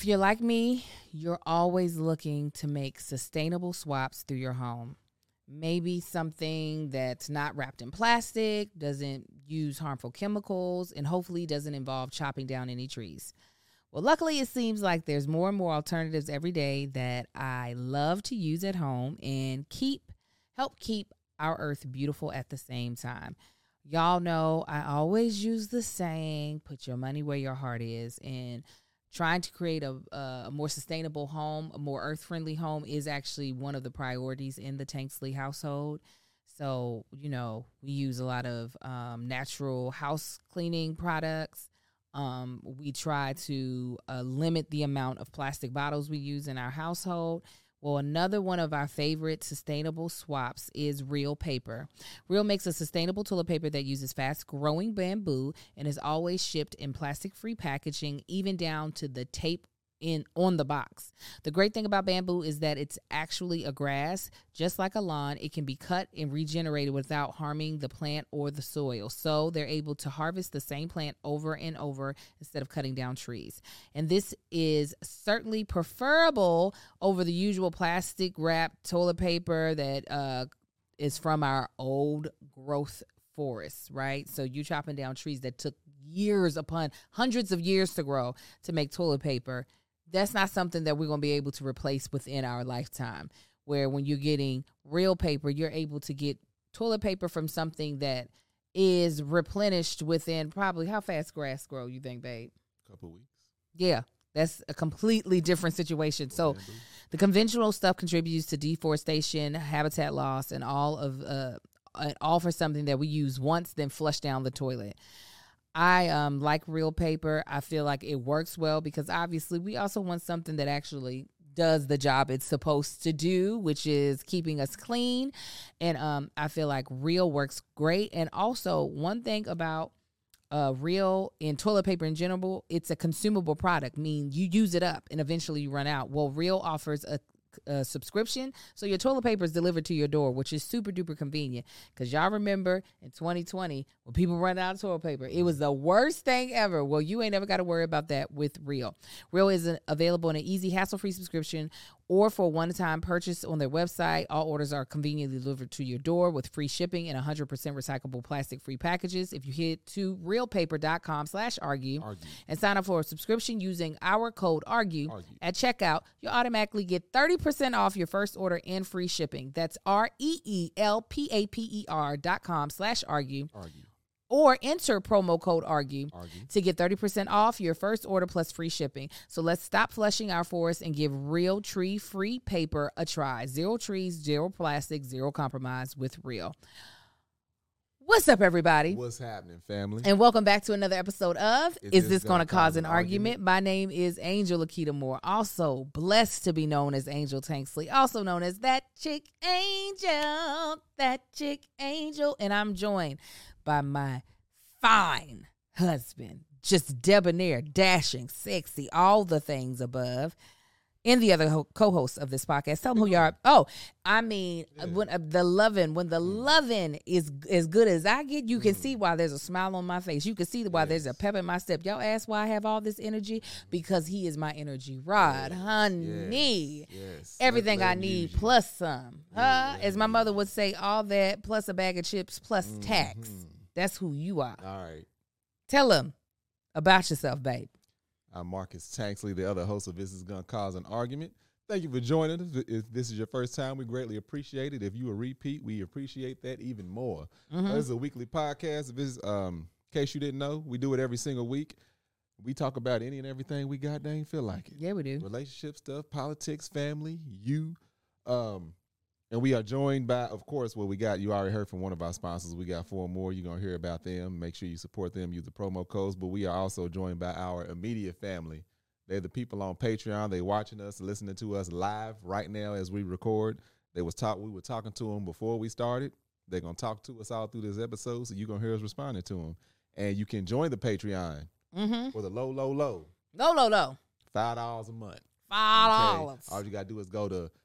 If you're like me, you're always looking to make sustainable swaps through your home. Maybe something that's not wrapped in plastic, doesn't use harmful chemicals, and hopefully doesn't involve chopping down any trees. Well, luckily, it seems like there's more and more alternatives every day that I love to use at home and help keep our earth beautiful at the same time. Y'all know I always use the saying, put your money where your heart is, and trying to create a more sustainable home, a more earth-friendly home is actually one of the priorities in the Tanksley household. So, we use a lot of natural house cleaning products. We try to limit the amount of plastic bottles we use in our household. Well, another one of our favorite sustainable swaps is Real Paper. Real makes a sustainable toilet paper that uses fast-growing bamboo and is always shipped in plastic-free packaging, even down to the tape on the box. The great thing about bamboo is that it's actually a grass, just like a lawn. It can be cut and regenerated without harming the plant or the soil. So they're able to harvest the same plant over and over instead of cutting down trees. And this is certainly preferable over the usual plastic wrapped toilet paper that is from our old growth forests, right? So you chopping down trees that took years upon hundreds of years to grow to make toilet paper. That's not something that we're going to be able to replace within our lifetime, where when you're getting Real Paper, you're able to get toilet paper from something that is replenished within probably, how fast grass grow, you think, babe? A couple of weeks. Yeah. That's a completely different situation. So the conventional stuff contributes to deforestation, habitat loss, and all for something that we use once, then flush down the toilet. I like Real Paper. I feel like it works well because obviously we also want something that actually does the job it's supposed to do, which is keeping us clean. And I feel like Real works great. And also one thing about Real and toilet paper in general, it's a consumable product, meaning you use it up and eventually you run out. Well, Real offers a subscription, so your toilet paper is delivered to your door, which is super duper convenient. Because y'all remember in 2020 when people run out of toilet paper, it was the worst thing ever. Well, you ain't never got to worry about that with Real. Real is available in an easy, hassle-free subscription or for a one-time purchase on their website. All orders are conveniently delivered to your door with free shipping and 100% recyclable plastic-free packages. If you head to realpaper.com/argue and sign up for a subscription using our code ARGUE at checkout, you'll automatically get 30% off your first order and free shipping. That's REELPAPER.com/argue. Or enter promo code ARGUE to get 30% off your first order plus free shipping. So let's stop flushing our forests and give Real tree-free paper a try. 0 trees, 0 plastic, 0 compromise with Real. What's up, everybody? What's happening, family? And welcome back to another episode of Is This Gonna Cause an Argument? My name is Angel Lakita Moore, also blessed to be known as Angel Tanksley, also known as That Chick Angel, and I'm joined by my fine husband, just debonair, dashing, sexy, all the things above, and the other co-hosts of this podcast. Tell them who you are. Oh, I mean, when the loving is as good as I get, you can see why there's a smile on my face. You can see why there's a pep in my step. Y'all ask why I have all this energy? Because he is my energy rod, honey. Yes. Everything I need plus some. As my mother would say, all that plus a bag of chips plus tax. That's who you are. All right. Tell them about yourself, babe. I'm Marcus Tanksley, the other host of This Is Gonna Cause an Argument. Thank you for joining us. If this is your first time, we greatly appreciate it. If you a repeat, we appreciate that even more. This is a weekly podcast. In case you didn't know, we do it every single week. We talk about any and everything we got dang feel like it. Yeah, we do. Relationship stuff, politics, family, you. And we are joined by, of course, you already heard from one of our sponsors. We got 4 more. You're going to hear about them. Make sure you support them. Use the promo codes. But we are also joined by our immediate family. They're the people on Patreon. They watching us, listening to us live right now as we record. We were talking to them before we started. They're going to talk to us all through this episode, so you're going to hear us responding to them. And you can join the Patreon for the low. $5 a month. $5. Okay? All you got to do is go to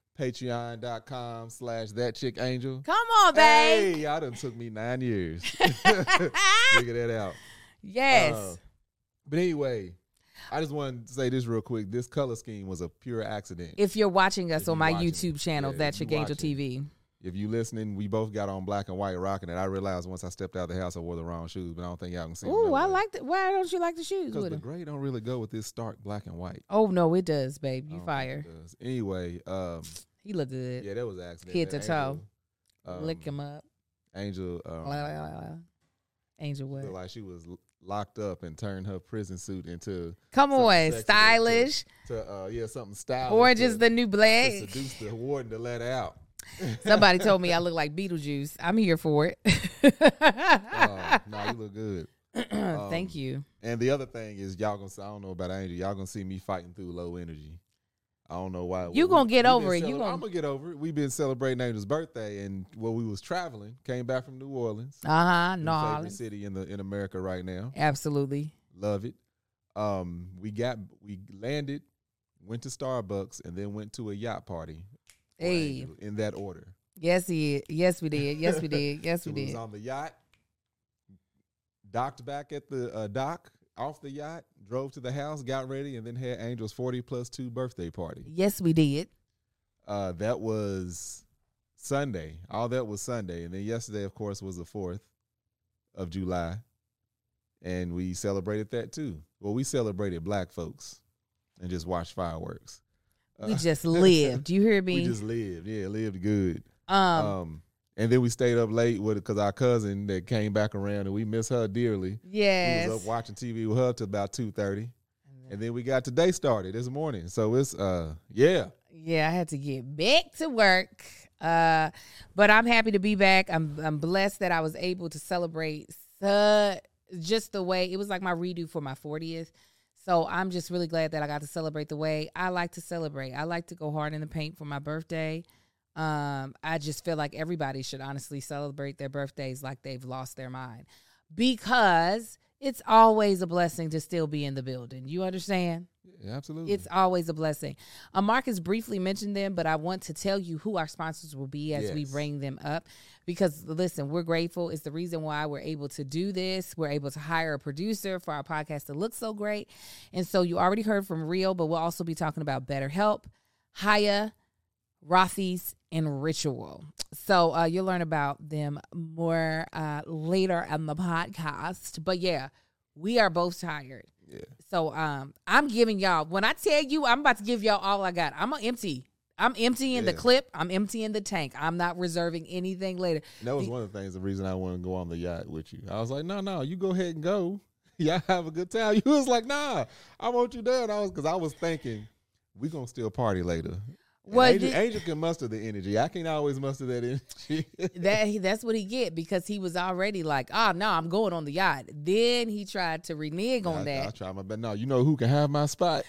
patreon.com/thatchickangel. Come on, babe. Hey, y'all done took me 9 years. Figure that out. Yes. But anyway, I just wanted to say this real quick. This color scheme was a pure accident. If you're watching us If on you my watching YouTube it. channel, Yeah, that's if your you Gangel watching. TV. If you listening, we both got on black and white rocking it. I realized once I stepped out of the house, I wore the wrong shoes, but I don't think y'all can see. Ooh, I like that. Why don't you like the shoes because with the them? gray don't really go with this stark black and white. Oh no, it does, babe. I You don't fire. think it does. Anyway, He look good. yeah, that was an accident. Head to That toe. Angel, Lick him up. Angel, Angel what? looked like she was locked up and turned her prison suit into Come something on, sexy stylish. to something stylish. Orange is the new to black. seduce the warden to let her out. Somebody told me I look like Beetlejuice. I'm here for it. No, you look good. Thank you. And the other thing is, y'all gonna. I don't know about Angel. Y'all gonna see me fighting through low energy. I don't know why. You gonna get over it. You I'm gonna get over it. We've been celebrating Angel's birthday, and we was traveling. Came back from New Orleans. New Favorite Orleans. city in America right now. Absolutely. Love it. We landed, went to Starbucks, and then went to a yacht party. for Hey. Angel, in that order. Yes, yes, we did. Yes, we did. Yes, we So we was did. on the yacht, docked back at the dock, off the yacht, drove to the house, got ready, and then had Angel's 40+2 birthday party. Yes, we did. That was Sunday. All that was Sunday. And then yesterday, of course, was the 4th of July. And we celebrated that too. Well, we celebrated black folks and just watched fireworks. We just lived. You hear me? We just lived. Yeah, lived good. um, And then we stayed up late with it because our cousin that came back around, and we miss her dearly. yes. We was up watching TV with her till about 2:30. And then we got today started this morning. So it's yeah. Yeah, I had to get back to work. But I'm happy to be back. I'm blessed that I was able to celebrate just the way it was like my redo for my 40th. So I'm just really glad that I got to celebrate the way I like to celebrate. I like to go hard in the paint for my birthday. I just feel like everybody should honestly celebrate their birthdays like they've lost their mind, because it's always a blessing to still be in the building. You understand? Yeah, absolutely. It's always a blessing. Marcus briefly mentioned them, but I want to tell you who our sponsors will be as we Yes. bring them up. Because, listen, we're grateful. It's the reason why we're able to do this. We're able to hire a producer for our podcast to look so great. And so you already heard from Rio, but we'll also be talking about BetterHelp, Haya, Rothy's, and Ritual. So you'll learn about them more later in the podcast. But, yeah, we are both tired. Yeah. So I'm giving y'all, when I tell you I'm about to give y'all all I got, I'm emptying the clip. I'm emptying the tank. I'm not reserving anything later. And that was one of the things, the reason I wanted to go on the yacht with you. I was like, no, you go ahead and go. Y'all have a good time. You was like, nah, I want you there. And because I was thinking, we going to still party later. Well, Angel can muster the energy. I can't always muster that energy. that's what he get, because he was already like, oh, no, I'm going on the yacht. Then he tried to renege on I that. try my best. No, you know who can have my spot.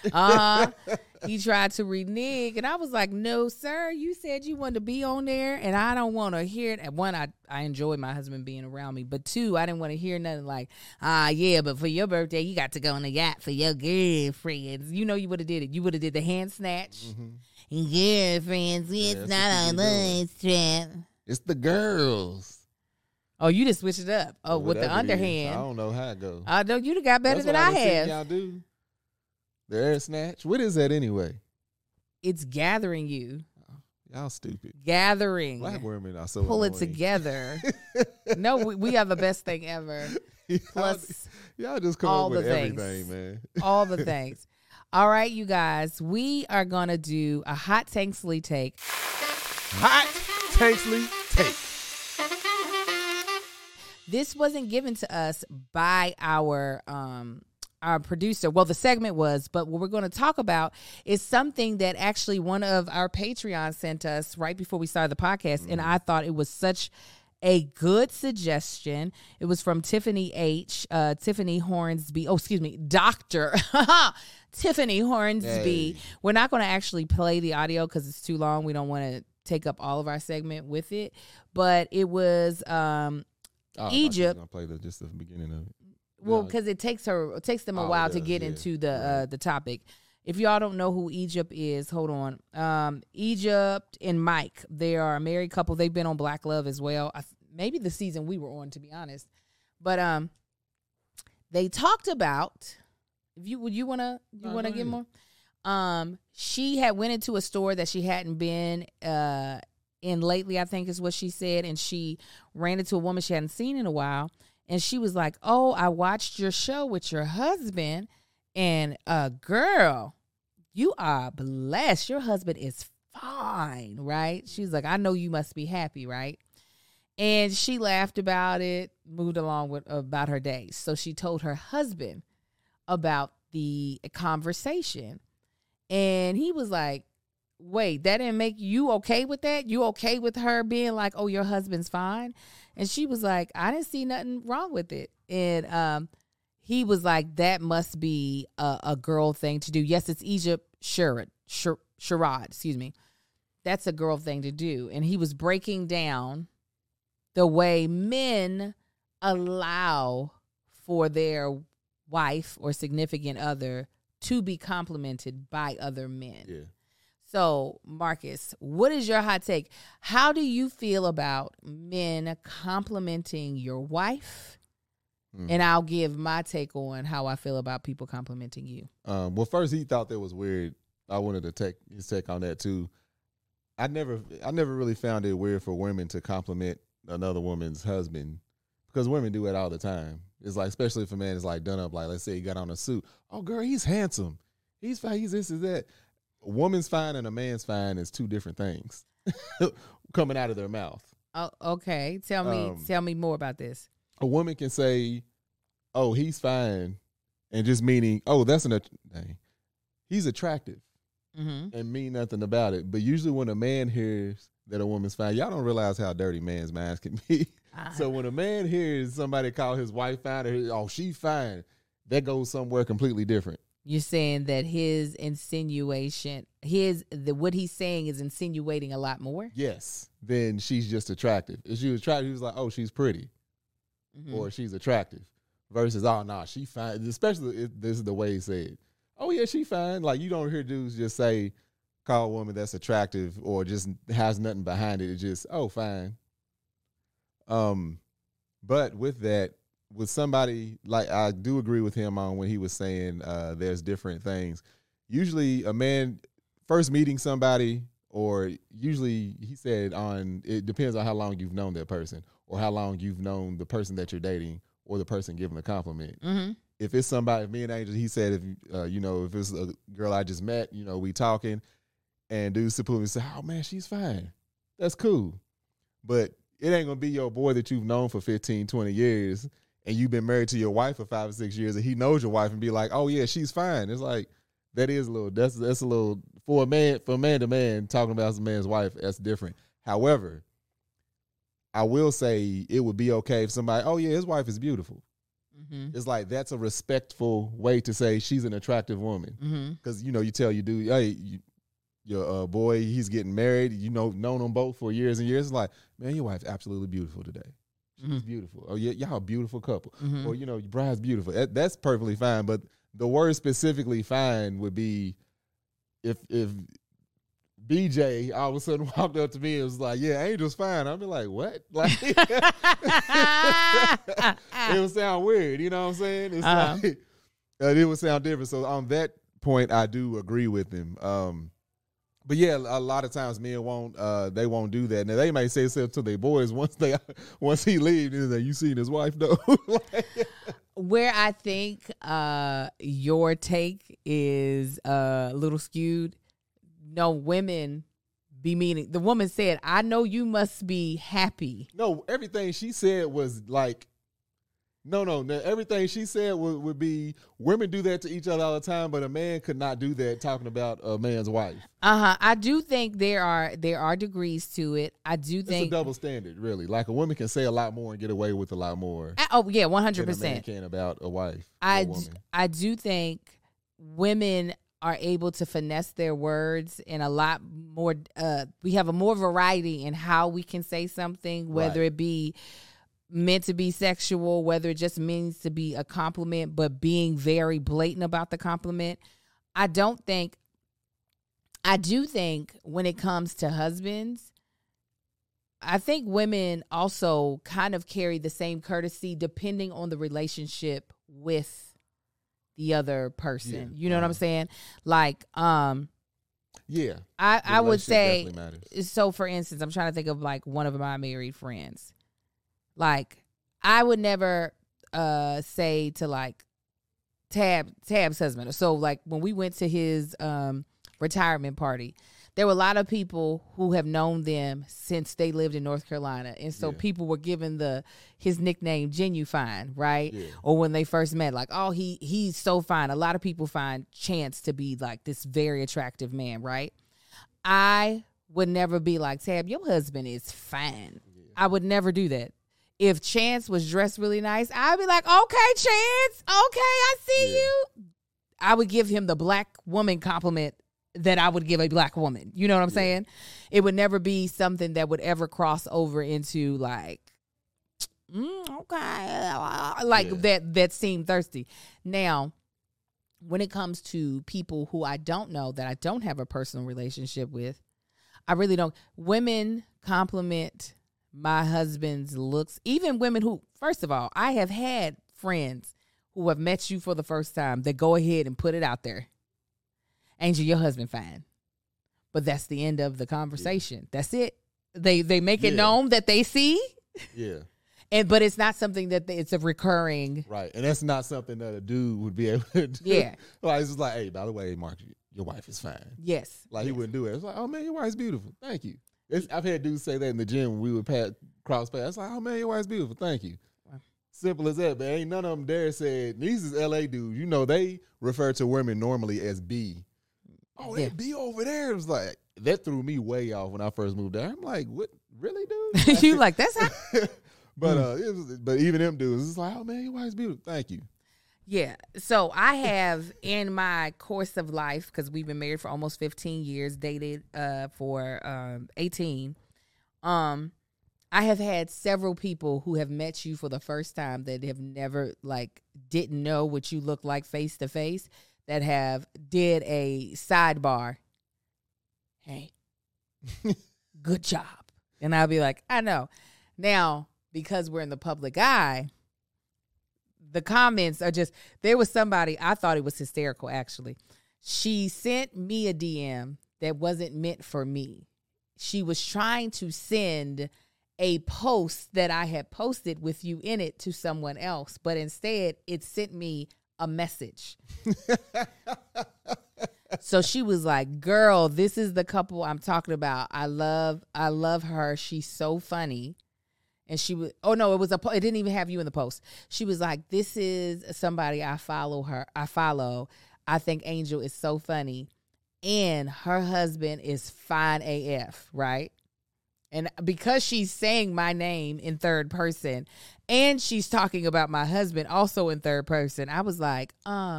He tried to renege, and I was like, no, sir, you said you wanted to be on there, and I don't want to hear it. And one, I enjoyed my husband being around me, but two, I didn't want to hear nothing like, yeah, but for your birthday, you got to go on the yacht for your girlfriends. You know, you would have did it. You would have did the hand snatch. Mm-hmm. Girlfriends, it's not a nice trip. It's the girls. Oh, you just switched it up. Oh, with the Whatever it is. underhand. I don't know how it goes. I know you'd have got better That's than what I been seeing have. y'all do. The air snatch. What is that anyway? It's gathering you. Y'all stupid. Gathering. Black women are so Pull it annoying. together. No, we are the best thing ever. Plus y'all just come all up with the things. everything, man. all the things. All right, you guys, we are going to do a hot Tanksley take. Hot Tanksley take. This wasn't given to us by our producer. Well, the segment was, but what we're going to talk about is something that actually one of our Patreons sent us right before we started the podcast, and I thought it was such a good suggestion. It was from Tiffany H. Tiffany Hornsby. Oh, excuse me, Dr. Tiffany Hornsby. Hey. We're not going to actually play the audio because it's too long. We don't want to take up all of our segment with it. But it was Egypt. I'm play just the beginning of it. Well, because it takes them a while to get into the topic. If y'all don't know who Egypt is, hold on. Egypt and Mike, they are a married couple. They've been on Black Love as well. Maybe the season we were on, to be honest. But they talked about If you wanna No, wanna go get ahead. more? She had went into a store that she hadn't been in lately, I think is what she said, and she ran into a woman she hadn't seen in a while, and she was like, "Oh, I watched your show with your husband, and girl, you are blessed. Your husband is fine, right?" She's like, "I know you must be happy, right?" And she laughed about it, moved along with about her day. So she told her husband about the conversation. And he was like, "Wait, that didn't make you okay with that? You okay with her being like, oh, your husband's fine?" And she was like, "I didn't see nothing wrong with it." And he was like, "That must be a girl thing to do." Yes, it's Egypt Sherrod, excuse me. That's a girl thing to do. And he was breaking down the way men allow for their wife or significant other to be complimented by other men. Yeah. So, Marcus, what is your hot take? How do you feel about men complimenting your wife? And I'll give my take on how I feel about people complimenting you. Well, first he thought that was weird. I wanted to take his take on that too. I never really found it weird for women to compliment another woman's husband, because women do it all the time. It's like, especially if a man is like done up, like let's say he got on a suit. "Oh, girl, he's handsome. He's fine. He's this, is that." A woman's fine and a man's fine is two different things coming out of their mouth. Oh, okay. Tell me more about this. A woman can say, "Oh, he's fine," and just meaning, "Oh, he's attractive," and mean nothing about it. But usually when a man hears that a woman's fine, y'all don't realize how dirty man's minds can be. So when a man hears somebody call his wife fine, or "Oh, she's fine," that goes somewhere completely different. You're saying that his insinuation, what he's saying is insinuating a lot more? Yes. Then she's just attractive. If she was attractive, he was like, "Oh, she's pretty," or "She's attractive," versus, "Oh, nah, she fine." Especially if this is the way he said, "Oh, yeah, she fine." Like, you don't hear dudes just say, call a woman that's attractive or just has nothing behind it. It's just, "Oh, fine." But with that, with somebody, like, I do agree with him on when he was saying there's different things. Usually a man first meeting somebody, or usually he said it depends on how long you've known that person, or how long you've known the person that you're dating, or the person giving the compliment. If it's somebody, me and Angel, he said, if it's a girl I just met, we talking, and dudes simply say, "Oh, man, she's fine." That's cool. But it ain't going to be your boy that you've known for 15, 20 years, and you've been married to your wife for 5 or 6 years, and he knows your wife and be like, "Oh, yeah, she's fine." It's like, that's a little, for man to man, talking about a man's wife, that's different. However, I will say it would be okay if somebody, "Oh, yeah, his wife is beautiful." It's like, that's a respectful way to say she's an attractive woman. Because, you tell your dude, "Hey, your boy, he's getting married. Known them both for years and years." It's like, "Man, your wife's absolutely beautiful today. She's beautiful. Oh, yeah, y'all a beautiful couple." Or, your bride's beautiful. That's perfectly fine. But the word specifically fine would be if BJ all of a sudden walked up to me and was like, "Yeah, Angel's fine." I'd be like, "What?" Like, it would sound weird. You know what I'm saying? It's like, it would sound different. So on that point, I do agree with him. But yeah, a lot of times men won't do that. Now they may say stuff to their boys once he leaves. They're like, "You seen his wife though?" Where I think your take is a little skewed. No, women be meaning. The woman said, "I know you must be happy." No, everything she said was like, no. Everything she said would be, women do that to each other all the time, but a man could not do that talking about a man's wife. I do think there are degrees to it. I do think it's a double standard, really. Like, a woman can say a lot more and get away with a lot more. Oh yeah, 100%. Than a man can about a wife. I do think women are able to finesse their words in a lot more. We have a more variety in how we can say something, whether it be meant to be sexual, whether it just means to be a compliment, but being very blatant about the compliment. I do think when it comes to husbands, I think women also kind of carry the same courtesy depending on the relationship with the other person. Yeah. You know what I'm saying? Like, Yeah. I would say, definitely matters. so for instance, I'm trying to think of like one of my married friends. Like, I would never say to like Tab's husband. So like when we went to his retirement party, there were a lot of people who have known them since they lived in North Carolina. And so people were given his nickname Genuine, right? Yeah. Or when they first met, like, oh, he's so fine. A lot of people find Chance to be like this very attractive man, right? I would never be like, Tab, your husband is fine. Yeah. I would never do that. If Chance was dressed really nice, I'd be like, okay, Chance, okay, I see you. I would give him the black woman compliment that I would give a black woman. You know what I'm saying? It would never be something that would ever cross over into like, okay, like that seemed thirsty. Now, when it comes to people who I don't know, that I don't have a personal relationship with, I really don't. Women compliment my husband's looks. Even women who, first of all, I have had friends who have met you for the first time that go ahead and put it out there. Angel, your husband fine. But that's the end of the conversation. Yeah. That's it. They make it known that they see. Yeah. But it's not something that it's a recurring. Right. And that's not something that a dude would be able to do. Yeah. Like, it's just like, hey, by the way, Mark, your wife is fine. Yes. Like, he wouldn't do it. It's like, oh, man, your wife's beautiful. Thank you. I've had dudes say that in the gym when we would cross paths. It's like, oh, man, your wife's beautiful. Thank you. Simple as that. But ain't none of them dare said, these is L.A. dudes. You know, they refer to women normally as B. Oh, that B over there. It was like, that threw me way off when I first moved there. I'm like, what? Really, dude? You like, that's how? But even them dudes, it's like, oh, man, your wife's beautiful. Thank you. Yeah. So I have in my course of life, because we've been married for almost 15 years, dated for 18. I have had several people who have met you for the first time that have never, like, didn't know what you look like face to face, that have did a sidebar. Hey, good job. And I'll be like, I know. Now, because we're in the public eye, the comments are just, there was somebody, I thought it was hysterical, actually. She sent me a DM that wasn't meant for me. She was trying to send a post that I had posted with you in it to someone else, but instead it sent me a message. So she was like, girl, this is the couple I'm talking about. I love her. She's so funny. And she was, oh no, it didn't even have you in the post. She was like, this is somebody I follow. I think Angel is so funny. And her husband is fine AF, right? And because she's saying my name in third person and she's talking about my husband also in third person, I was like,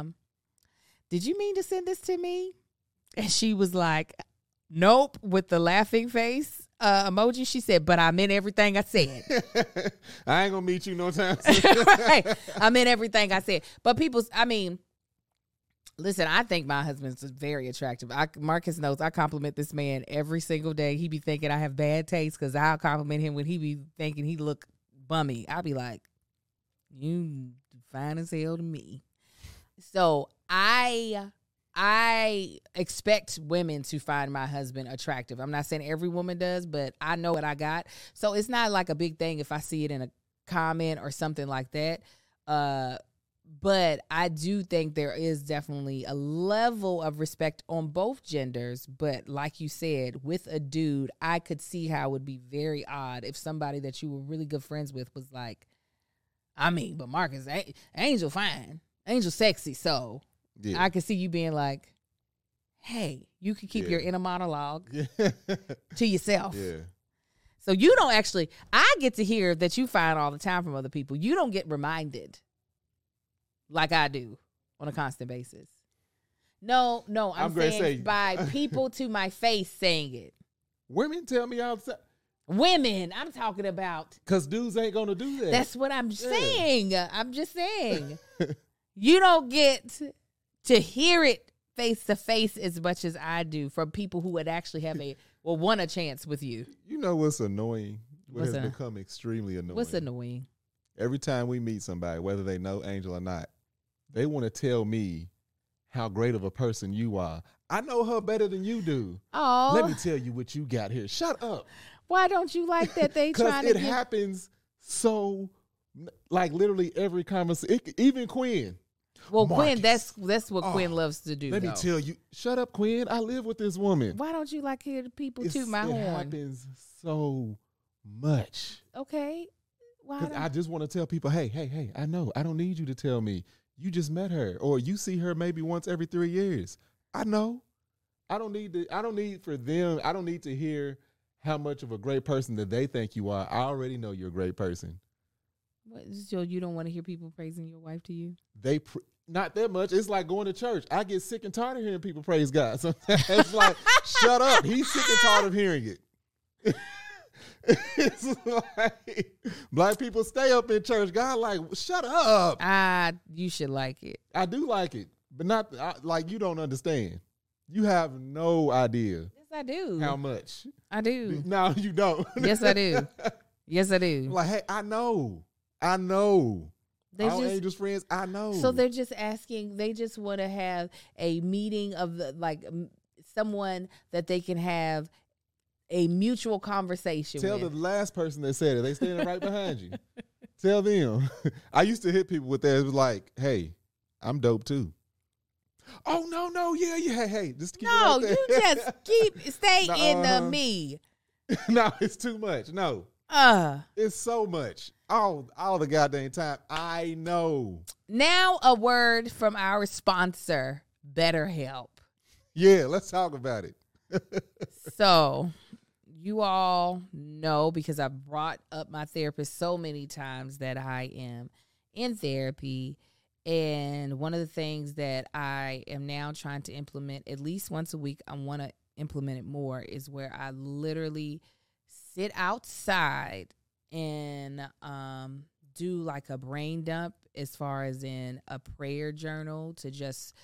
did you mean to send this to me? And she was like, nope, with the laughing face emoji. She said, but I meant everything I said. I ain't gonna meet you no time soon. Right. I meant everything I said. But listen, I think my husband's very attractive. Marcus knows I compliment this man every single day. He be thinking I have bad taste because I'll compliment him when he be thinking he look bummy. I'll be like, you fine as hell to me. So I expect women to find my husband attractive. I'm not saying every woman does, but I know what I got. So it's not like a big thing if I see it in a comment or something like that. But I do think there is definitely a level of respect on both genders. But like you said, with a dude, I could see how it would be very odd if somebody that you were really good friends with was like, but Marcus, Angel fine. Angel sexy. So I could see you being like, hey, you can keep your inner monologue to yourself. Yeah. So you don't actually, I get to hear that you find all the time from other people. You don't get reminded like I do on a constant basis. No, I'm saying by people to my face saying it. Women tell me outside. Women, I'm talking about. Because dudes ain't going to do that. That's what I'm saying. I'm just saying. You don't get to hear it face to face as much as I do from people who would actually have want a chance with you. You know what's annoying? What has become extremely annoying. What's annoying? Every time we meet somebody, whether they know Angel or not, They want to tell me how great of a person you are. I know her better than you do. Oh, Let me tell you what you got here. Shut up. why don't you like that they trying Because to it happens so, like literally every conversation. Even Quinn. Well, Marcus. Quinn, that's what Quinn loves to do. Let me tell you. Shut up, Quinn. I live with this woman. Why don't you like hear the people toot my It horn? happens so much. Okay. Why? Because I just want to tell people, hey, I know. I don't need you to tell me. You just met her, or you see her maybe once every 3 years. I know. I don't need to hear how much of a great person that they think you are. I already know you're a great person. What, so you don't want to hear people praising your wife to you? Not that much. It's like going to church. I get sick and tired of hearing people praise God. So it's like, shut up. He's sick and tired of hearing it. It's like black people stay up in church. God, like, shut up. You should like it. I do like it, but not like you don't understand. You have no idea. Yes, I do. How much? I do. No, you don't. Yes, I do. Yes, I do. Like, hey, I know. They Our just Angels friends, I know. so they're just asking. They just want to have a meeting of someone that they can have a mutual conversation. Tell with. the last person that said it. They standing right behind you. Tell them. I used to hit people with that. It was like, hey, I'm dope too. Oh, no, yeah. Hey, just keep it right there. You just stay in the me. No, it's too much. No. It's so much. All the goddamn time. I know. Now a word from our sponsor, BetterHelp. Yeah, let's talk about it. So, you all know, because I've brought up my therapist so many times, that I am in therapy. And one of the things that I am now trying to implement at least once a week, I want to implement it more, is where I literally sit outside and do like a brain dump, as far as in a prayer journal, to just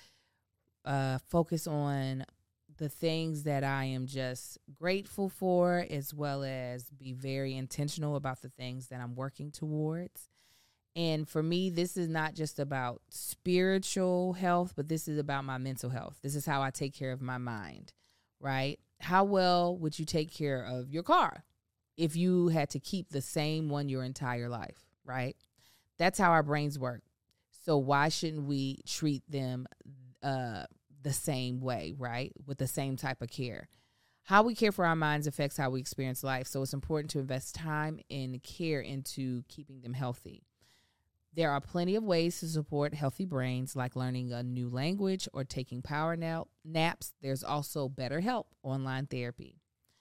focus on the things that I am just grateful for, as well as be very intentional about the things that I'm working towards. And for me, this is not just about spiritual health, but this is about my mental health. This is how I take care of my mind, right? How well would you take care of your car if you had to keep the same one your entire life, right? That's how our brains work. So why shouldn't we treat them the same way, right? With the same type of care. How we care for our minds affects how we experience life. So it's important to invest time and care into keeping them healthy. There are plenty of ways to support healthy brains, like learning a new language or taking power naps. There's also BetterHelp online therapy.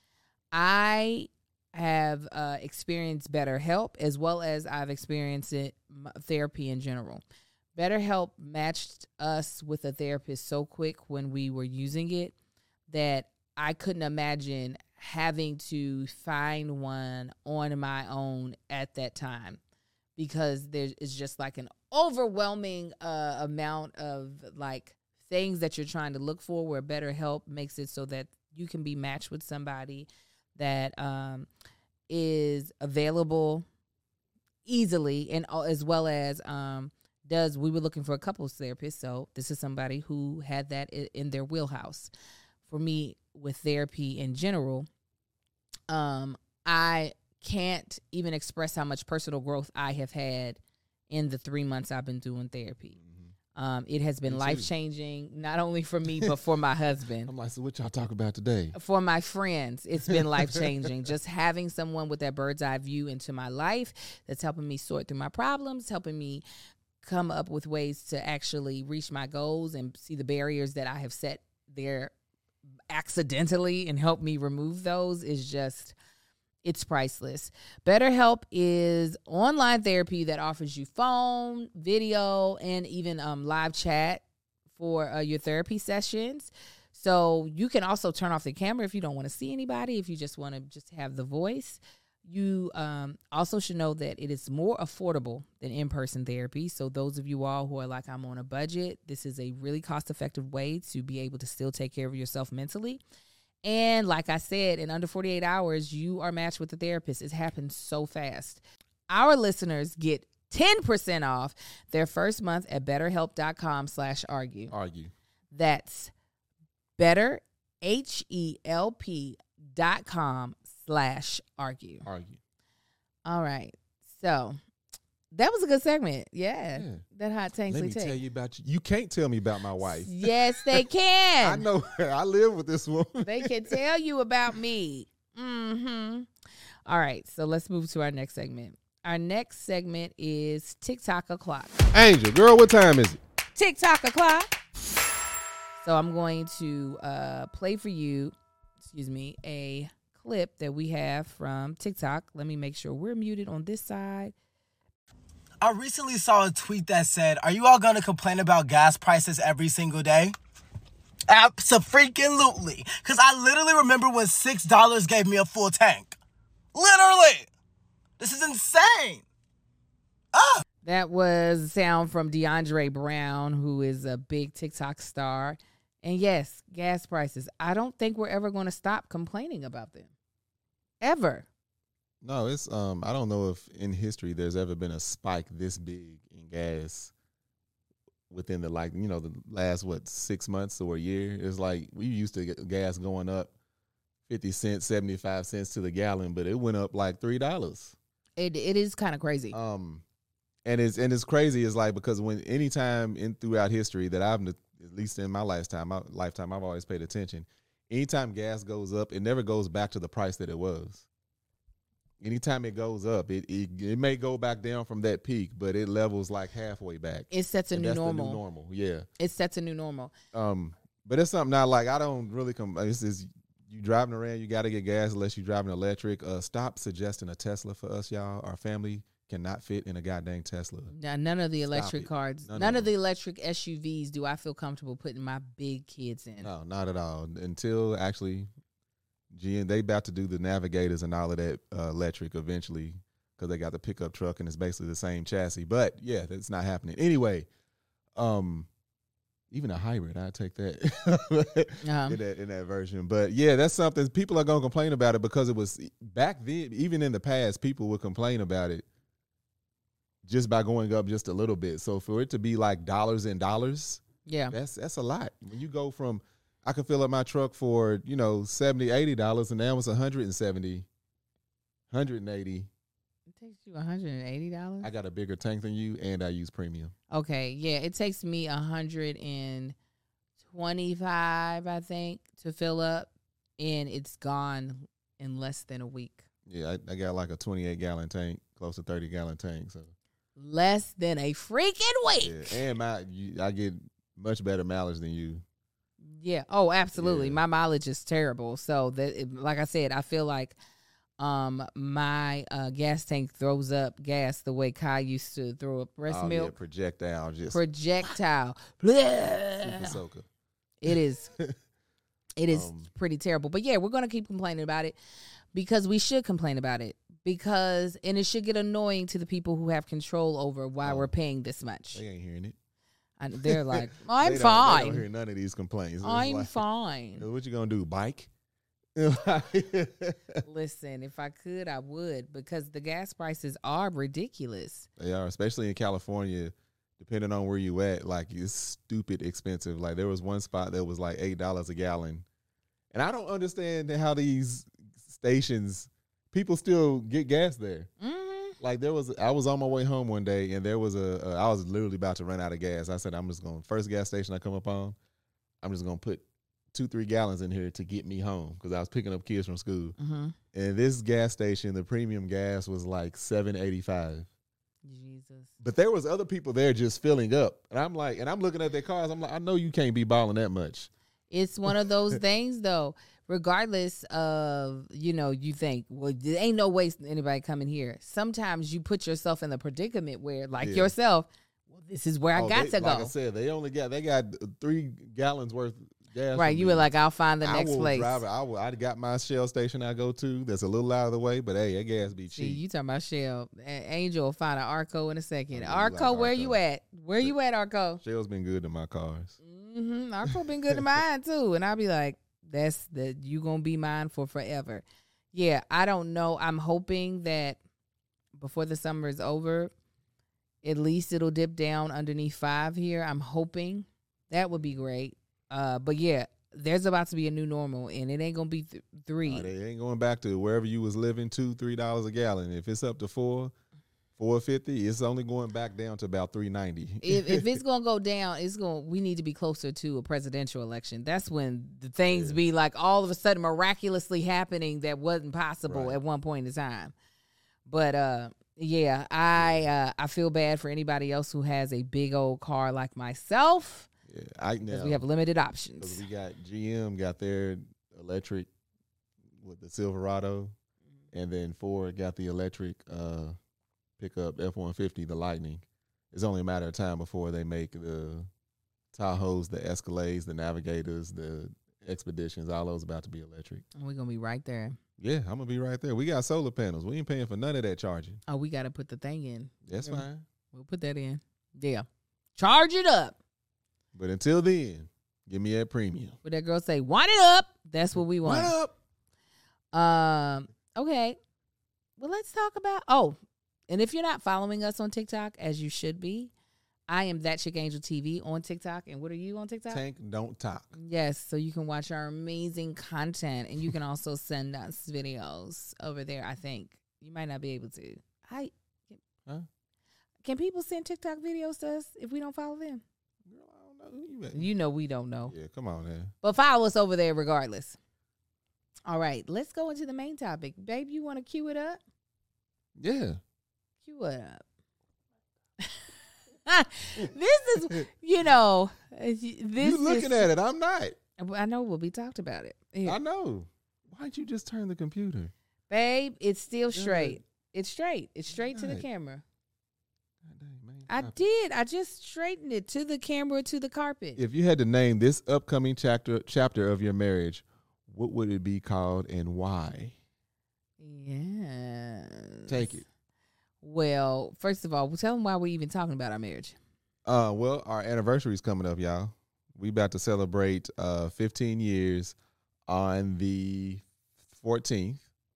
I have experienced BetterHelp, as well as I've experienced therapy in general. BetterHelp matched us with a therapist so quick when we were using it that I couldn't imagine having to find one on my own at that time, because it's just like an overwhelming amount of like things that you're trying to look for, where BetterHelp makes it so that you can be matched with somebody that is available easily, and as well as we were looking for a couples therapist, so this is somebody who had that in their wheelhouse. For me, with therapy in general, I can't even express how much personal growth I have had in the 3 months I've been doing therapy. It has been life-changing, not only for me, but for my husband. I'm like, so what y'all talk about today? For my friends, it's been life-changing. Just having someone with that bird's eye view into my life that's helping me sort through my problems, helping me come up with ways to actually reach my goals and see the barriers that I have set there accidentally and help me remove those, is just, it's priceless. BetterHelp is online therapy that offers you phone, video, and even live chat for your therapy sessions. So you can also turn off the camera if you don't want to see anybody, if you just want to just have the voice. You also should know that it is more affordable than in-person therapy. So those of you all who are like, I'm on a budget, this is a really cost-effective way to be able to still take care of yourself mentally. And like I said, in under 48 hours, you are matched with a therapist. It happens so fast. Our listeners get 10% off their first month at betterhelp.com/argue. Argue. That's betterhelp.com/argue. Argue. All right. So that was a good segment. Yeah. That hot tank. Let me tell you about you. You can't tell me about my wife. Yes, they can. I know. I live with this woman. They can tell you about me. Mm-hmm. All right. So let's move to our next segment. Our next segment is TikTok o'clock. Angel, girl, what time is it? TikTok o'clock. So I'm going to play for you, a clip that we have from TikTok. Let me make sure we're muted on this side. I recently saw a tweet that said, "Are you all going to complain about gas prices every single day?" Abso-freaking-lutely. Because I literally remember when $6 gave me a full tank. Literally. This is insane. That was sound from DeAndre Brown, who is a big TikTok star. And yes, gas prices. I don't think we're ever going to stop complaining about them. Ever. No, it's I don't know if in history there's ever been a spike this big in gas within the the last 6 months or a year. It's like we used to get gas going up 50 cents, 75 cents to the gallon, but it went up like $3. It is kind of crazy. And it's crazy is like because when anytime throughout history that I've, at least in my lifetime I've always paid attention. Anytime gas goes up, it never goes back to the price that it was. Anytime it goes up, it may go back down from that peak, but it levels like halfway back. It sets a new normal. The new normal, yeah. It sets a new normal. But it's something not like I don't really This is you driving around, you got to get gas unless you're driving electric. Stop suggesting a Tesla for us, y'all. Our family cannot fit in a goddamn Tesla. Now, none of the electric cars, none of the electric SUVs do I feel comfortable putting my big kids in. No, not at all. Until actually, they about to do the Navigators and all of that electric eventually because they got the pickup truck and it's basically the same chassis. But yeah, that's not happening. Anyway, even a hybrid, I'd take that in that version. But yeah, that's something people are going to complain about it because it was back then, even in the past, people would complain about it just by going up just a little bit. So for it to be like dollars and dollars, yeah, that's a lot. When you go from, I could fill up my truck for, $70, $80 and now it's $170, $180. It takes you $180? I got a bigger tank than you and I use premium. Okay, yeah, it takes me $125, I think, to fill up, and it's gone in less than a week. Yeah, I got like a 28-gallon tank, close to 30-gallon tank, so less than a freaking week. Yeah, and I get much better mileage than you. Yeah. Oh, absolutely. Yeah. My mileage is terrible. So like I said, I feel like my gas tank throws up gas the way Kai used to throw up breast milk. Yeah, projectile. Super soaker. It is. It is pretty terrible. But yeah, we're going to keep complaining about it because we should complain about it and it should get annoying to the people who have control over why we're paying this much. They ain't hearing it. They're like, I'm fine. They don't hear none of these complaints. I'm fine. What you going to do, bike? Listen, if I could, I would, because the gas prices are ridiculous. They are, especially in California, depending on where you at. Like, it's stupid expensive. Like, there was one spot that was like $8 a gallon. And I don't understand how these stations, people still get gas there. Mm-hmm. Like, I was on my way home one day, and there was I was literally about to run out of gas. I said, first gas station I come up on, I'm just going to put 2-3 gallons in here to get me home because I was picking up kids from school. Mm-hmm. And this gas station, the premium gas was like $7.85. Jesus. But there was other people there just filling up. And I'm like, and I'm looking at their cars. I'm like, I know you can't be balling that much. It's one of those things, though. Regardless of, you think, well, there ain't no way anybody coming here. Sometimes you put yourself in the predicament where, yourself, well, this is where I got to go. Like I said, they got 3 gallons worth gas. Right, you were like, I'll find the next place. I got my Shell station I go to that's a little out of the way, but hey, that gas be cheap. See, you talking about Shell. Angel will find an Arco in a second. Arco, where you at? Where you at, Arco? Shell's been good to my cars. Mm-hmm. Arco been good to mine, too. And I'll be like, you gonna be mine for forever. Yeah, I don't know. I'm hoping that before the summer is over, At least it'll dip down underneath 5 here. I'm hoping that would be great. But yeah, there's about to be a new normal, and it ain't gonna be 3. They ain't going back to wherever you was living, $2-3 a gallon. If it's up to $4.50, it's only going back down to about $3.90. If it's gonna go down, we need to be closer to a presidential election. That's when the things be like all of a sudden miraculously happening that wasn't possible at one point in time. But yeah, I feel bad for anybody else who has a big old car like myself. Yeah, because we have limited options. We got GM got their electric with the Silverado, and then Ford got the electric pickup F-150, the Lightning. It's only a matter of time before they make the Tahoes, the Escalades, the Navigators, the Expeditions. All those about to be electric. And we're gonna be right there. Yeah, I'm gonna be right there. We got solar panels. We ain't paying for none of that charging. Oh, we got to put the thing in. That's fine. We'll put that in. Yeah, charge it up. But until then, give me that premium. What that girl say? Want it up? That's what we want. What up? Okay. Well, let's talk about. And if you're not following us on TikTok, as you should be, I am That Chick Angel TV on TikTok. And what are you on TikTok? Tank Don't Talk. Yes, so you can watch our amazing content, and you can also send us videos over there. I think you might not be able to. Can people send TikTok videos to us if we don't follow them? Girl, I don't know. You know we don't know. Yeah, come on, man. But follow us over there regardless. All right, let's go into the main topic. Babe, you want to cue it up? Yeah. Cue it up. This is, this you looking at it. I'm not. I know we talked about it. Here. I know. Why'd you just turn the computer? Babe, it's still straight. It's straight. It's straight to the camera. I did. I just straightened it to the camera, to the carpet. If you had to name this upcoming chapter of your marriage, what would it be called and why? Yes. Take it. Well, first of all, tell them why we're even talking about our marriage. Well, our anniversary is coming up, y'all. We about to celebrate 15 years on the 14th.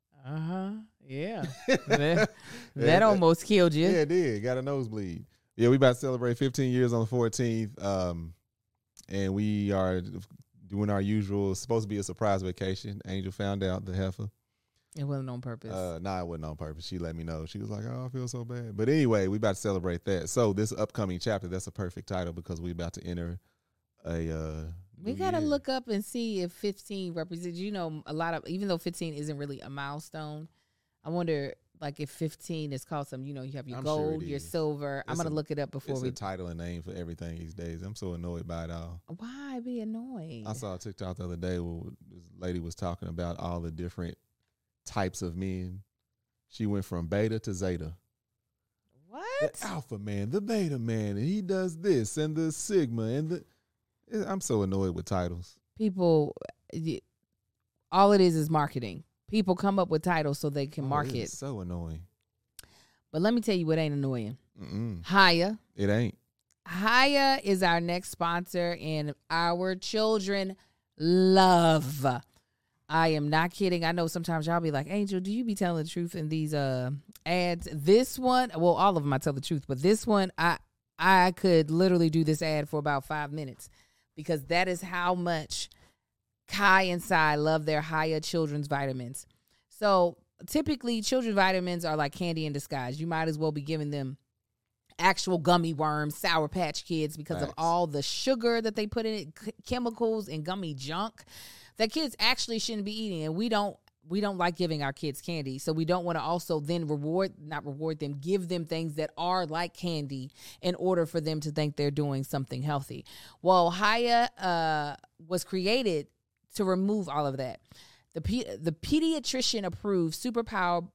Yeah. that almost killed you. Yeah, it did. Got a nosebleed. Yeah, we about to celebrate 15 years on the 14th. And we are doing our usual, supposed to be a surprise vacation. Angel found out, the heifer. It wasn't on purpose. Nah, it wasn't on purpose. She let me know. She was like, oh, I feel so bad. But anyway, we about to celebrate that. So this upcoming chapter, that's a perfect title because we about to enter a we got to look up and see if 15 represents, a lot of, even though 15 isn't really a milestone, I wonder, like, if 15 is called something, you have your gold, your silver. I'm going to look it up before It's a title and name for everything these days. I'm so annoyed by it all. Why be annoyed? I saw a TikTok the other day where this lady was talking about all the different types of men. She went from beta to zeta. What? The alpha man, the beta man, and he does this, and the sigma, and I'm so annoyed with titles. People, all it is marketing. People come up with titles so they can market. It's so annoying. But let me tell you what ain't annoying. Mm-mm. Haya. It ain't. Haya is our next sponsor, and our children love. I am not kidding. I know sometimes y'all be like, Angel, do you be telling the truth in these ads? This one, well, all of them I tell the truth, but this one, I could literally do this ad for about 5 minutes because that is how much Kai and Sai love their Haya children's vitamins. So typically, children's vitamins are like candy in disguise. You might as well be giving them actual gummy worms, Sour Patch Kids, because of all the sugar that they put in it, chemicals and gummy junk that kids actually shouldn't be eating. And we don't like giving our kids candy. So we don't want to also then give them things that are like candy in order for them to think they're doing something healthy. Well, Haya was created to remove all of that. The pediatrician approved superpowered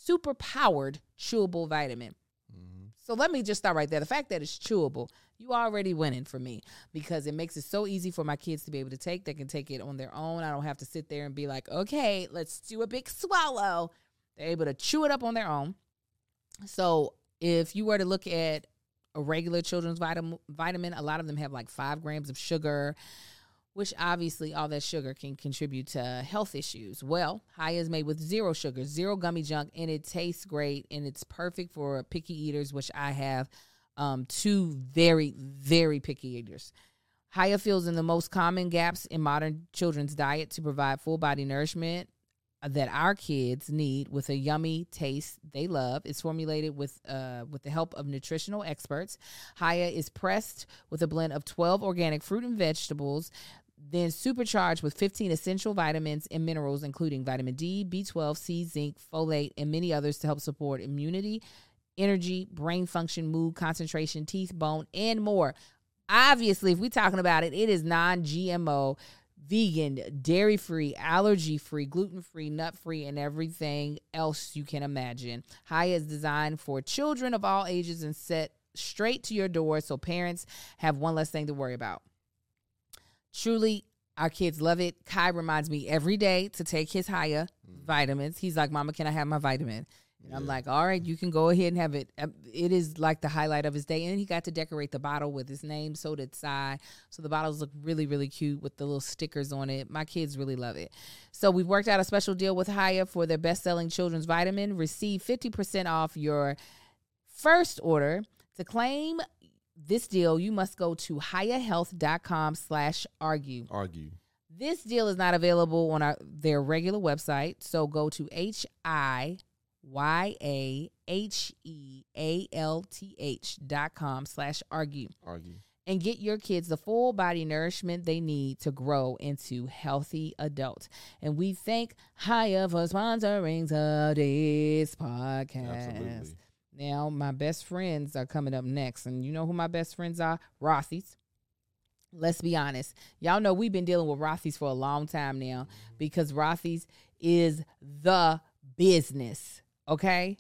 chewable vitamin. Mm-hmm. So let me just start right there. The fact that it's chewable, you already winning for me because it makes it so easy for my kids to be able to take. They can take it on their own. I don't have to sit there and be like, okay, let's do a big swallow. They're able to chew it up on their own. So if you were to look at a regular children's vitamin, a lot of them have like 5 grams of sugar, which obviously all that sugar can contribute to health issues. Well, Haya is made with 0 sugar, 0 gummy junk, and it tastes great, and it's perfect for picky eaters, which I have to very, very picky eaters. Haya fills in the most common gaps in modern children's diet to provide full body nourishment that our kids need with a yummy taste they love. It's formulated with the help of nutritional experts. Haya is pressed with a blend of 12 organic fruit and vegetables, then supercharged with 15 essential vitamins and minerals, including vitamin D, B12, C, zinc, folate, and many others to help support immunity, energy, brain function, mood, concentration, teeth, bone, and more. Obviously, if we're talking about it, it is non-GMO, vegan, dairy-free, allergy-free, gluten-free, nut-free, and everything else you can imagine. Haya is designed for children of all ages and set straight to your door so parents have one less thing to worry about. Truly, our kids love it. Kai reminds me every day to take his Haya vitamins. He's like, Mama, can I have my vitamin? And I'm like, all right, you can go ahead and have it. It is like the highlight of his day. And he got to decorate the bottle with his name. So did Sai. So the bottles look really, really cute with the little stickers on it. My kids really love it. So we've worked out a special deal with Haya for their best-selling children's vitamin. Receive 50% off your first order. To claim this deal, you must go to hayahealth.com/argue. Argue. This deal is not available on their regular website. So go to hayahealth.com/argue. Argue. And get your kids the full body nourishment they need to grow into healthy adults. And we thank Haya for sponsoring today's podcast. Absolutely. Now, my best friends are coming up next. And you know who my best friends are? Rothy's. Let's be honest. Y'all know we've been dealing with Rothy's for a long time now because Rothy's is the business. Okay?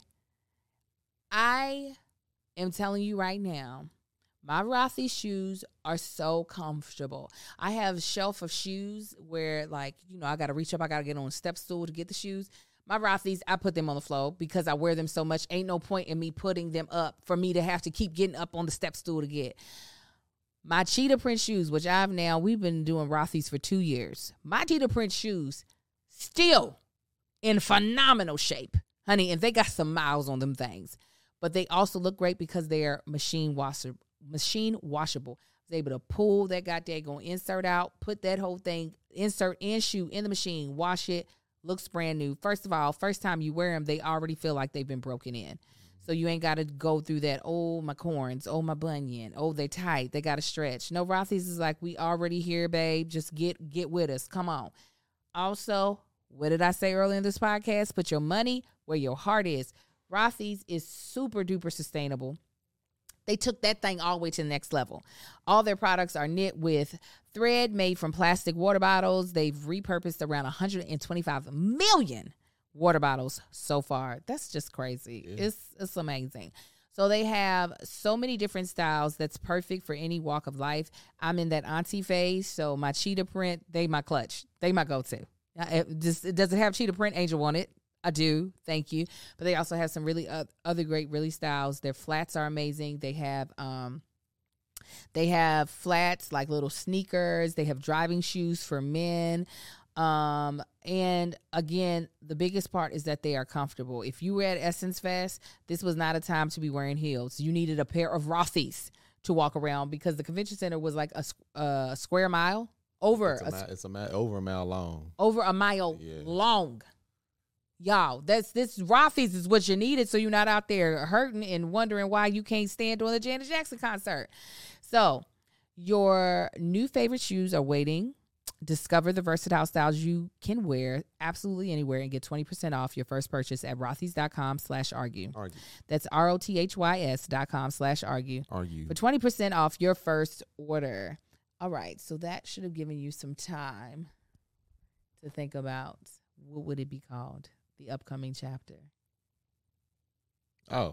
I am telling you right now, my Rothy's shoes are so comfortable. I have a shelf of shoes where, like, you know, I got to reach up. I got to get on a step stool to get the shoes. My Rothy's, I put them on the floor because I wear them so much. Ain't no point in me putting them up for me to have to keep getting up on the step stool to get. My cheetah print shoes, which we've been doing Rothy's for 2 years. My cheetah print shoes still in phenomenal shape, honey, and they got some miles on them things. But they also look great because they're machine washable. I was able to pull that goddamn insert out, put that whole thing, insert and shoe in the machine, wash it, looks brand new. First of all, first time you wear them, they already feel like they've been broken in. So you ain't got to go through that, oh, my corns, oh, my bunion, oh, they tight, they got to stretch. No, Rothy's is like, we already here, babe. Just get with us. Come on. Also, what did I say earlier in this podcast? Put your money where your heart is. Rothy's is super duper sustainable. They took that thing all the way to the next level. All their products are knit with thread made from plastic water bottles. They've repurposed around 125 million water bottles so far. That's just crazy. Yeah. It's amazing. So they have so many different styles that's perfect for any walk of life. I'm in that auntie phase, so my cheetah print, they my clutch. They my go-to. Does it have cheetah print? Angel want it. I do. Thank you. But they also have some really other great styles. Their flats are amazing. They have flats like little sneakers. They have driving shoes for men. And again, the biggest part is that they are comfortable. If you were at Essence Fest, this was not a time to be wearing heels. You needed a pair of Rothy's to walk around because the convention center was like a square mile over. It's over a mile long. Over a mile long. Y'all, this Rothy's is what you needed so you're not out there hurting and wondering why you can't stand during the Janet Jackson concert. So your new favorite shoes are waiting. Discover the versatile styles you can wear absolutely anywhere and get 20% off your first purchase at rothys.com/argue. That's ROTHYS.com/argue. Argue. For 20% off your first order. All right, so that should have given you some time to think about what would it be called? The upcoming chapter. Oh.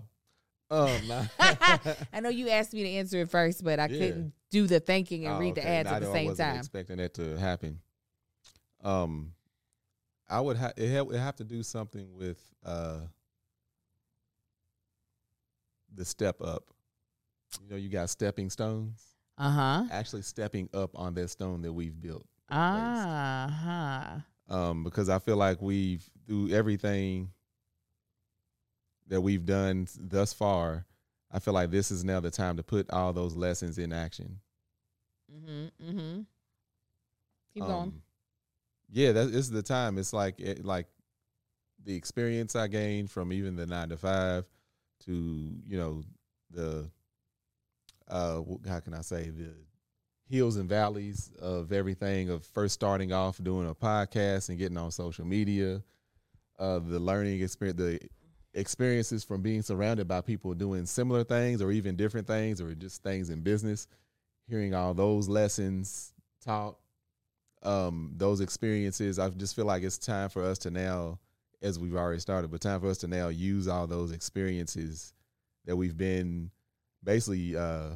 I know you asked me to answer it first, but I couldn't do the thinking and read the ads at the same time. I wasn't expecting that to happen. I would have to do something with the step up. You know, you got stepping stones. Actually stepping up on that stone that we've built. Because I feel like through everything that we've done thus far, I feel like this is now the time to put all those lessons in action. Keep going. Yeah, this is the time. It's like the experience I gained from even the 9 to 5 to, the how can I say, the hills and valleys of everything, of first starting off doing a podcast and getting on social media, the learning experience, the experiences from being surrounded by people doing similar things or even different things or just things in business, hearing all those lessons taught, those experiences. I just feel like it's time for us to now, as we've already started, but time for us to now use all those experiences that we've been basically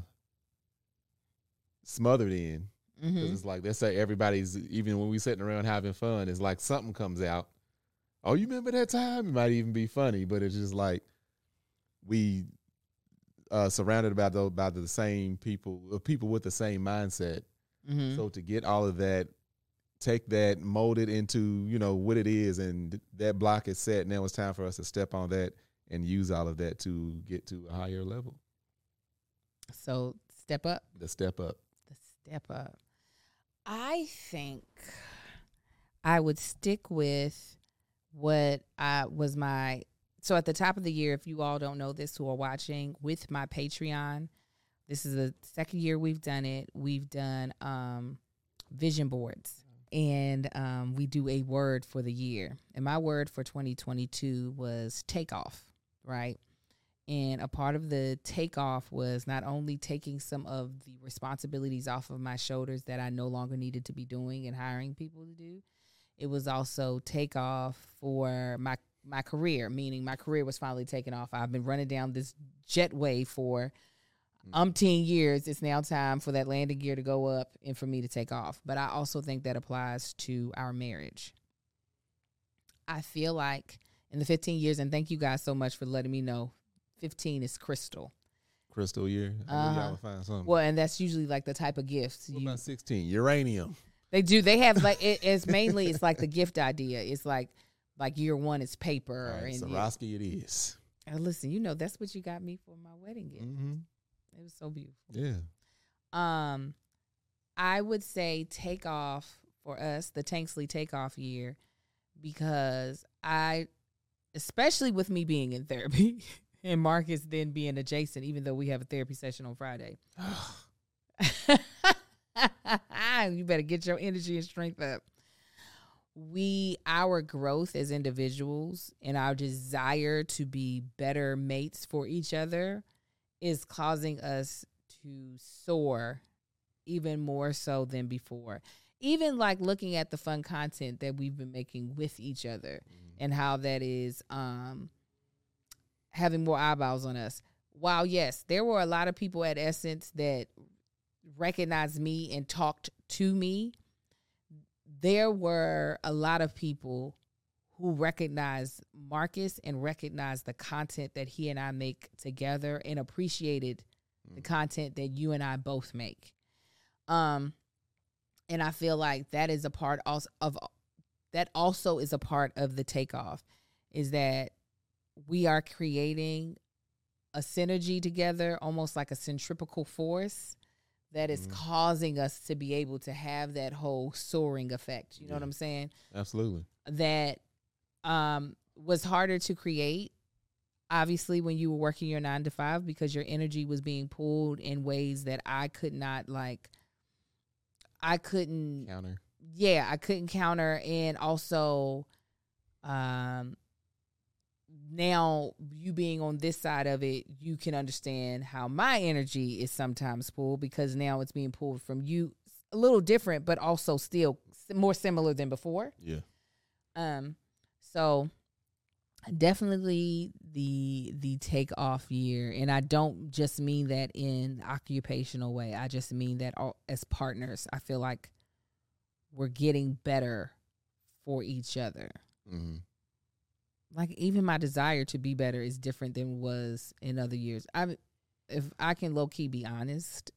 smothered in. Because it's like, let's say everybody's, even when we sitting around having fun, it's like something comes out. Oh, you remember that time? It might even be funny, but it's just like we surrounded by the same people with the same mindset. So to get all of that, take that, mold it into, what it is, and that block is set. Now it's time for us to step on that and use all of that to get to a higher level. So step up. The step up. I think I would stick with what was my, so at the top of the year, if you all don't know this who are watching, with my Patreon, this is the second year we've done it. We've done vision boards, and we do a word for the year. And my word for 2022 was takeoff, right? And a part of the takeoff was not only taking some of the responsibilities off of my shoulders that I no longer needed to be doing and hiring people to do. It was also takeoff for my career, meaning my career was finally taking off. I've been running down this jetway for umpteen years. It's now time for that landing gear to go up and for me to take off. But I also think that applies to our marriage. I feel like in the 15 years, and thank you guys so much for letting me know, 15 is crystal year. I knew y'all would find something. Well, and that's usually like the type of gifts. What about 16? Uranium. They do. They have like it's mainly it's like the gift idea. It's like year one is paper. Right, and Swarovski it is. And listen, that's what you got me for my wedding gift. It was so beautiful. Yeah. I would say take off for us, the Tanksley takeoff year, because especially with me being in therapy and Marcus then being adjacent, even though we have a therapy session on Friday. You better get your energy and strength up. Our growth as individuals and our desire to be better mates for each other is causing us to soar even more so than before. Even like looking at the fun content that we've been making with each other and how that is having more eyeballs on us. While, yes, there were a lot of people at Essence that recognized me and talked to me, there were a lot of people who recognized Marcus and recognized the content that he and I make together and appreciated the content that you and I both make. And I feel like that is a part also of the takeoff, is that we are creating a synergy together, almost like a centripetal force that is causing us to be able to have that whole soaring effect. You know what I'm saying? Absolutely. That was harder to create, obviously, when you were working your 9 to 5, because your energy was being pulled in ways that I couldn't counter. Yeah, I couldn't counter. And also, now you being on this side of it, you can understand how my energy is sometimes pulled, because now it's being pulled from you, a little different, but also still more similar than before. Yeah. So definitely the takeoff year, and I don't just mean that in occupational way. I just mean that as partners, I feel like we're getting better for each other. Like, even my desire to be better is different than was in other years. If I can low-key be honest,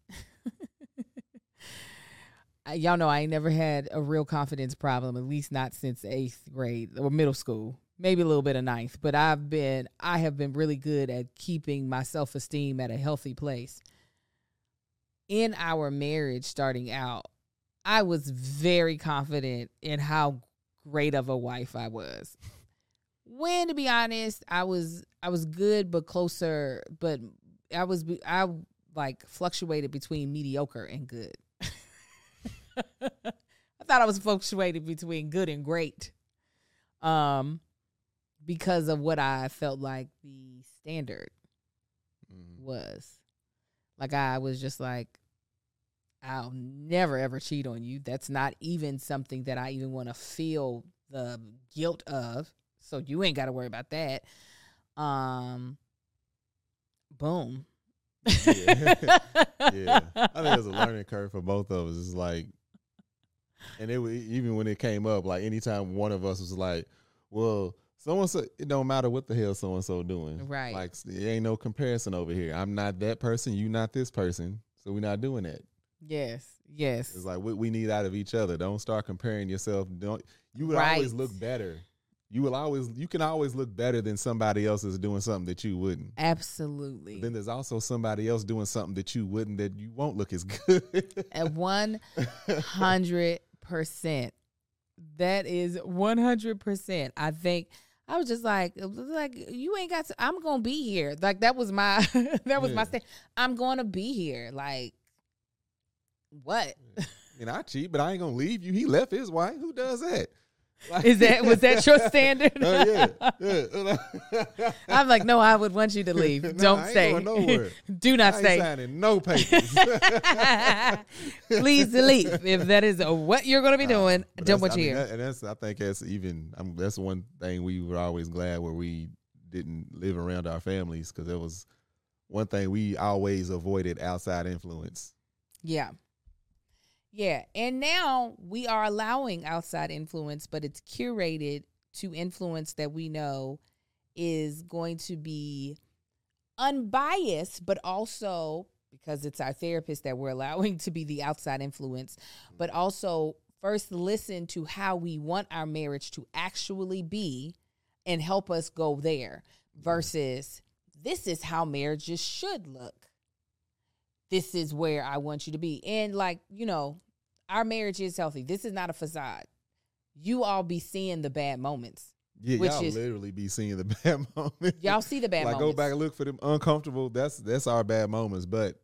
y'all know I ain't never had a real confidence problem, at least not since 8th grade or middle school. maybe a little bit of ninth, but I have been really good at keeping my self-esteem at a healthy place. In our marriage starting out, I was very confident in how great of a wife I was. When, to be honest, I was good but closer, but I like fluctuated between mediocre and good. I thought I was fluctuating between good and great. Because of what I felt like the standard was. Like, I was just like, I'll never, ever cheat on you. That's not even something that I even want to feel the guilt of. So you ain't got to worry about that. Boom. Yeah. Yeah. I think it was a learning curve for both of us. It's like, and it was, even when it came up, like anytime one of us was like, well, so-and-so, it don't matter what the hell so-and-so doing. Right. Like, there ain't no comparison over here. I'm not that person. You not this person. So we're not doing that. Yes. It's like what we need out of each other. Don't start comparing yourself. You would Right. always look better. You can always look better than somebody else is doing something that you wouldn't. Absolutely. But then there's also somebody else doing something that you wouldn't, that you won't look as good. At 100%. That is 100%. I think I was just like you ain't got to, I'm going to be here. Like, that was my, my stand. I'm going to be here. Like, what? And I cheat, but I ain't going to leave you. He left his wife. Who does that? Like, Was that your standard? Yeah. I'm like, no, I would want you to leave. No, Don't I ain't stay. going nowhere. Do not I ain't stay. signing no papers. Please leave. If that is what you're going to be doing, don't want you here. And I think that's that's one thing we were always glad where we didn't live around our families, because it was one thing we always avoided: outside influence. Yeah. Yeah. And now we are allowing outside influence, but it's curated to influence that we know is going to be unbiased, but also, because it's our therapist that we're allowing to be the outside influence, but also first listen to how we want our marriage to actually be and help us go there, versus this is how marriages should look. This is where I want you to be. And like, our marriage is healthy. This is not a facade. You all be seeing the bad moments. Yeah, y'all literally be seeing the bad moments. Y'all see the bad moments. Go back and look for them uncomfortable. That's our bad moments. But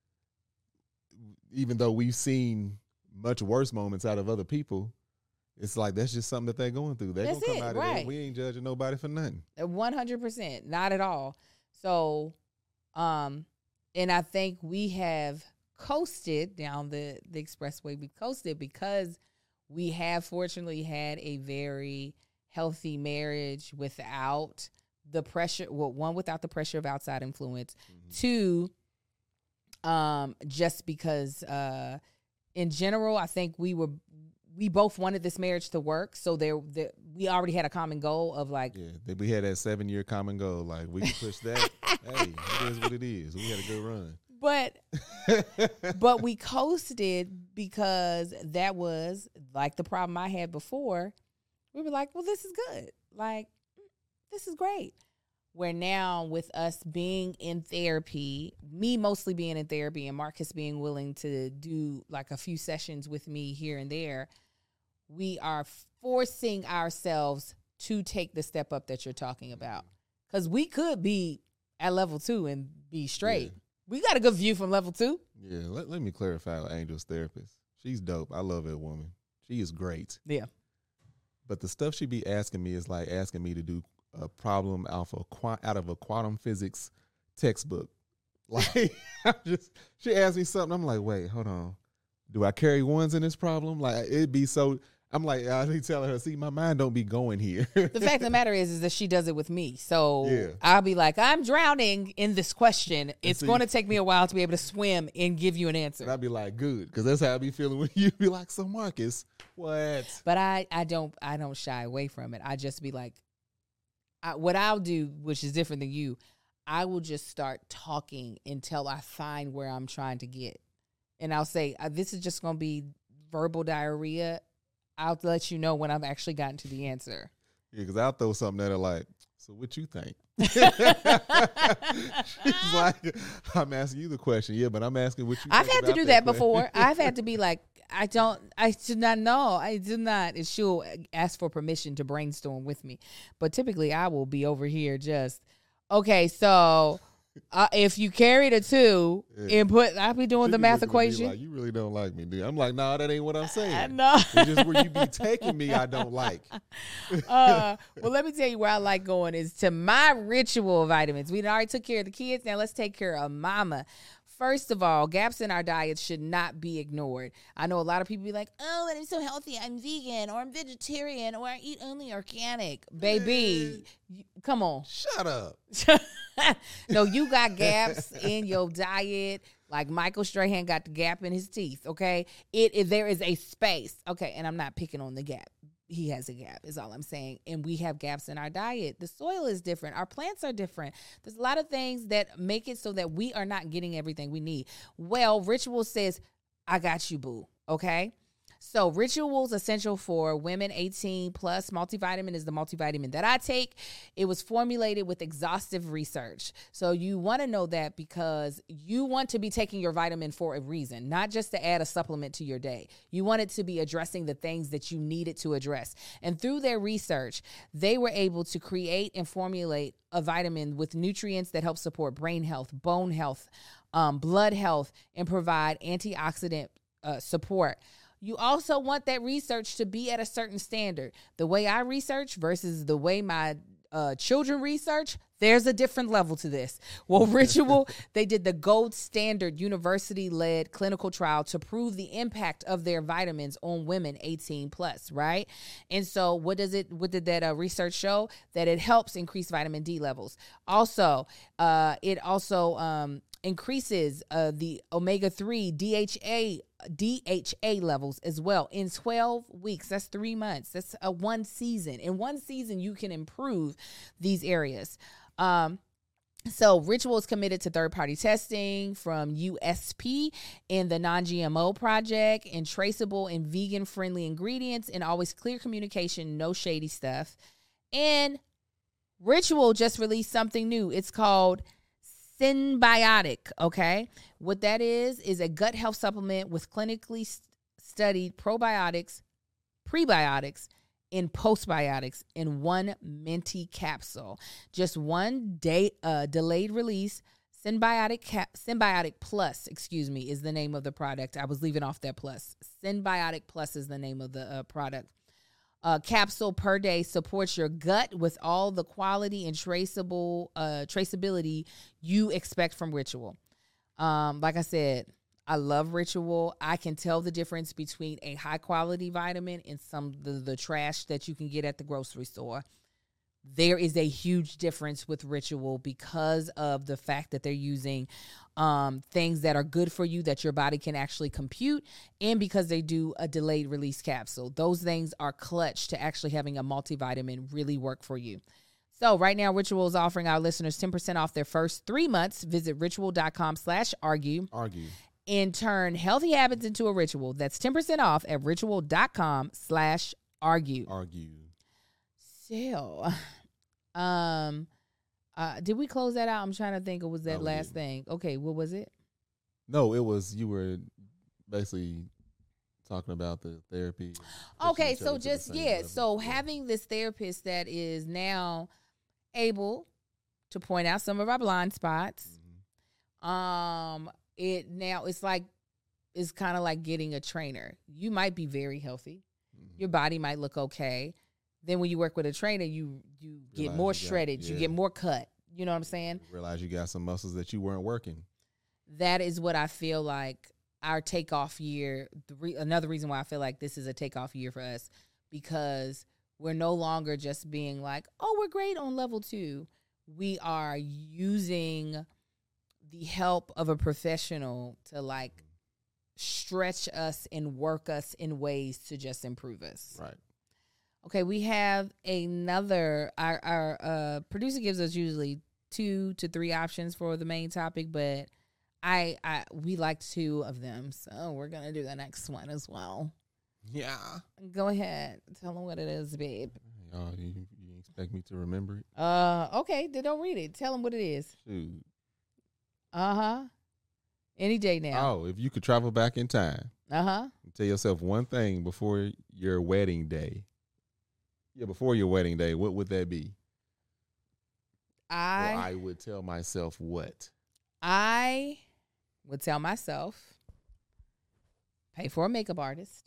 even though we've seen much worse moments out of other people, it's like that's just something that they're going through. They're going to come out of there. We ain't judging nobody for nothing. 100%. Not at all. So, and I think we have coasted down the expressway. We coasted because we have fortunately had a very healthy marriage without the pressure. Well, one, without the pressure of outside influence. Two, just because in general, I think we both wanted this marriage to work. So we already had a common goal of like, we had that 7-year common goal. Like, we can push that. Hey, it is what it is. We had a good run. But we coasted because that was like the problem I had before. We were like, well, this is good. Like, this is great. Where now with us being in therapy, me mostly being in therapy and Marcus being willing to do like a few sessions with me here and there, we are forcing ourselves to take the step up that you're talking about. Because we could be at level 2 and be straight. Yeah. We got a good view from level 2. Yeah, let me clarify Angel's therapist. She's dope. I love that woman. She is great. Yeah. But the stuff she be asking me is like asking me to do a problem out of a quantum physics textbook. Like, she asked me something. I'm like, wait, hold on. Do I carry ones in this problem? Like, it'd be so... I'm like, I be telling her, see, my mind don't be going here. The fact of the matter is that she does it with me. So I'll be like, I'm drowning in this question. It's going to take me a while to be able to swim and give you an answer. And I'd be like, good, because that's how I be feeling when you be like, so Marcus, what? But I don't shy away from it. I just be like, what I'll do, which is different than you, I will just start talking until I find where I'm trying to get. And I'll say, this is just going to be verbal diarrhea. I'll let you know when I've actually gotten to the answer. Yeah, because I'll throw something at her like, so what you think? She's like, I'm asking you the question. Yeah, but I'm asking what you think. I've had to do that question. before. I've had to be like, I do not know. I do not. And she'll ask for permission to brainstorm with me. But typically I will be over here just, okay, so if you carried a 2 and I'll be doing the math equation. Like, you really don't like me, dude. I'm like, nah, that ain't what I'm saying. No. It's just where you be taking me, I don't like. Well, let me tell you where I like going is to my ritual vitamins. We already took care of the kids. Now let's take care of mama. First of all, gaps in our diets should not be ignored. I know a lot of people be like, oh, I'm so healthy. I'm vegan or I'm vegetarian or I eat only organic. Baby, come on. Shut up. No, you got gaps in your diet. Like Michael Strahan got the gap in his teeth, okay? There is a space. Okay, and I'm not picking on the gap. He has a gap is all I'm saying. And we have gaps in our diet. The soil is different. Our plants are different. There's a lot of things that make it so that we are not getting everything we need. Well, Ritual says, I got you, boo. Okay? So Ritual's essential for women 18 plus multivitamin is the multivitamin that I take. It was formulated with exhaustive research. So you want to know that because you want to be taking your vitamin for a reason, not just to add a supplement to your day. You want it to be addressing the things that you need it to address. And through their research, they were able to create and formulate a vitamin with nutrients that help support brain health, bone health, blood health, and provide antioxidant support. You also want that research to be at a certain standard. The way I research versus the way my children research, there's a different level to this. Well, Ritual, they did the gold standard university-led clinical trial to prove the impact of their vitamins on women 18 plus, right? And so what did that research show? That it helps increase vitamin D levels. Also, it also increases the omega-3 DHA levels as well in 12 weeks. That's 3 months. That's one season. In one season, you can improve these areas. So Ritual is committed to third-party testing from USP and the Non-GMO Project and traceable and vegan-friendly ingredients and always clear communication, no shady stuff. And Ritual just released something new. It's called Synbiotic, okay? What that is a gut health supplement with clinically studied probiotics, prebiotics, and postbiotics in one minty capsule. Just one day, delayed release. Synbiotic Plus, is the name of the product. I was leaving off that plus. Synbiotic Plus is the name of the product. Capsule per day supports your gut with all the quality and traceability you expect from Ritual. Like I said, I love Ritual. I can tell the difference between a high quality vitamin and some the trash that you can get at the grocery store. There is a huge difference with Ritual because of the fact that they're using things that are good for you that your body can actually compute, and because they do a delayed release capsule. Those things are clutch to actually having a multivitamin really work for you. So right now, Ritual is offering our listeners 10% off their first 3 months. Visit ritual.com/argue. And turn healthy habits into a ritual. That's 10% off at ritual.com/argue. So, did we close that out? I'm trying to think. It was that last thing. Okay, what was it? No, it was, you were basically talking about the therapy. Okay, so just, so having this therapist that is now able to point out some of our blind spots. Mm-hmm. It's kind of like getting a trainer. You might be very healthy. Mm-hmm. Your body might look okay. Then when you work with a trainer, you get more shredded. You get more cut. You know what I'm saying? You realize you got some muscles that you weren't working. That is what I feel like our takeoff year. Another reason why I feel like this is a takeoff year for us, because we're no longer just being like, oh, we're great on level 2. We are using the help of a professional to like stretch us and work us in ways to just improve us. Right. Okay, we have another, our producer gives us usually 2 to 3 options for the main topic, but we like 2 of them, so we're going to do the next one as well. Yeah. Go ahead. Tell them what it is, babe. Oh, you Like me to remember it. Okay, then don't read it. Tell them what it is. Shoot. Any day now. Oh, if you could travel back in time, tell yourself one thing before your wedding day. Yeah, before your wedding day, what would that be? I would tell myself what? I would tell myself, pay for a makeup artist.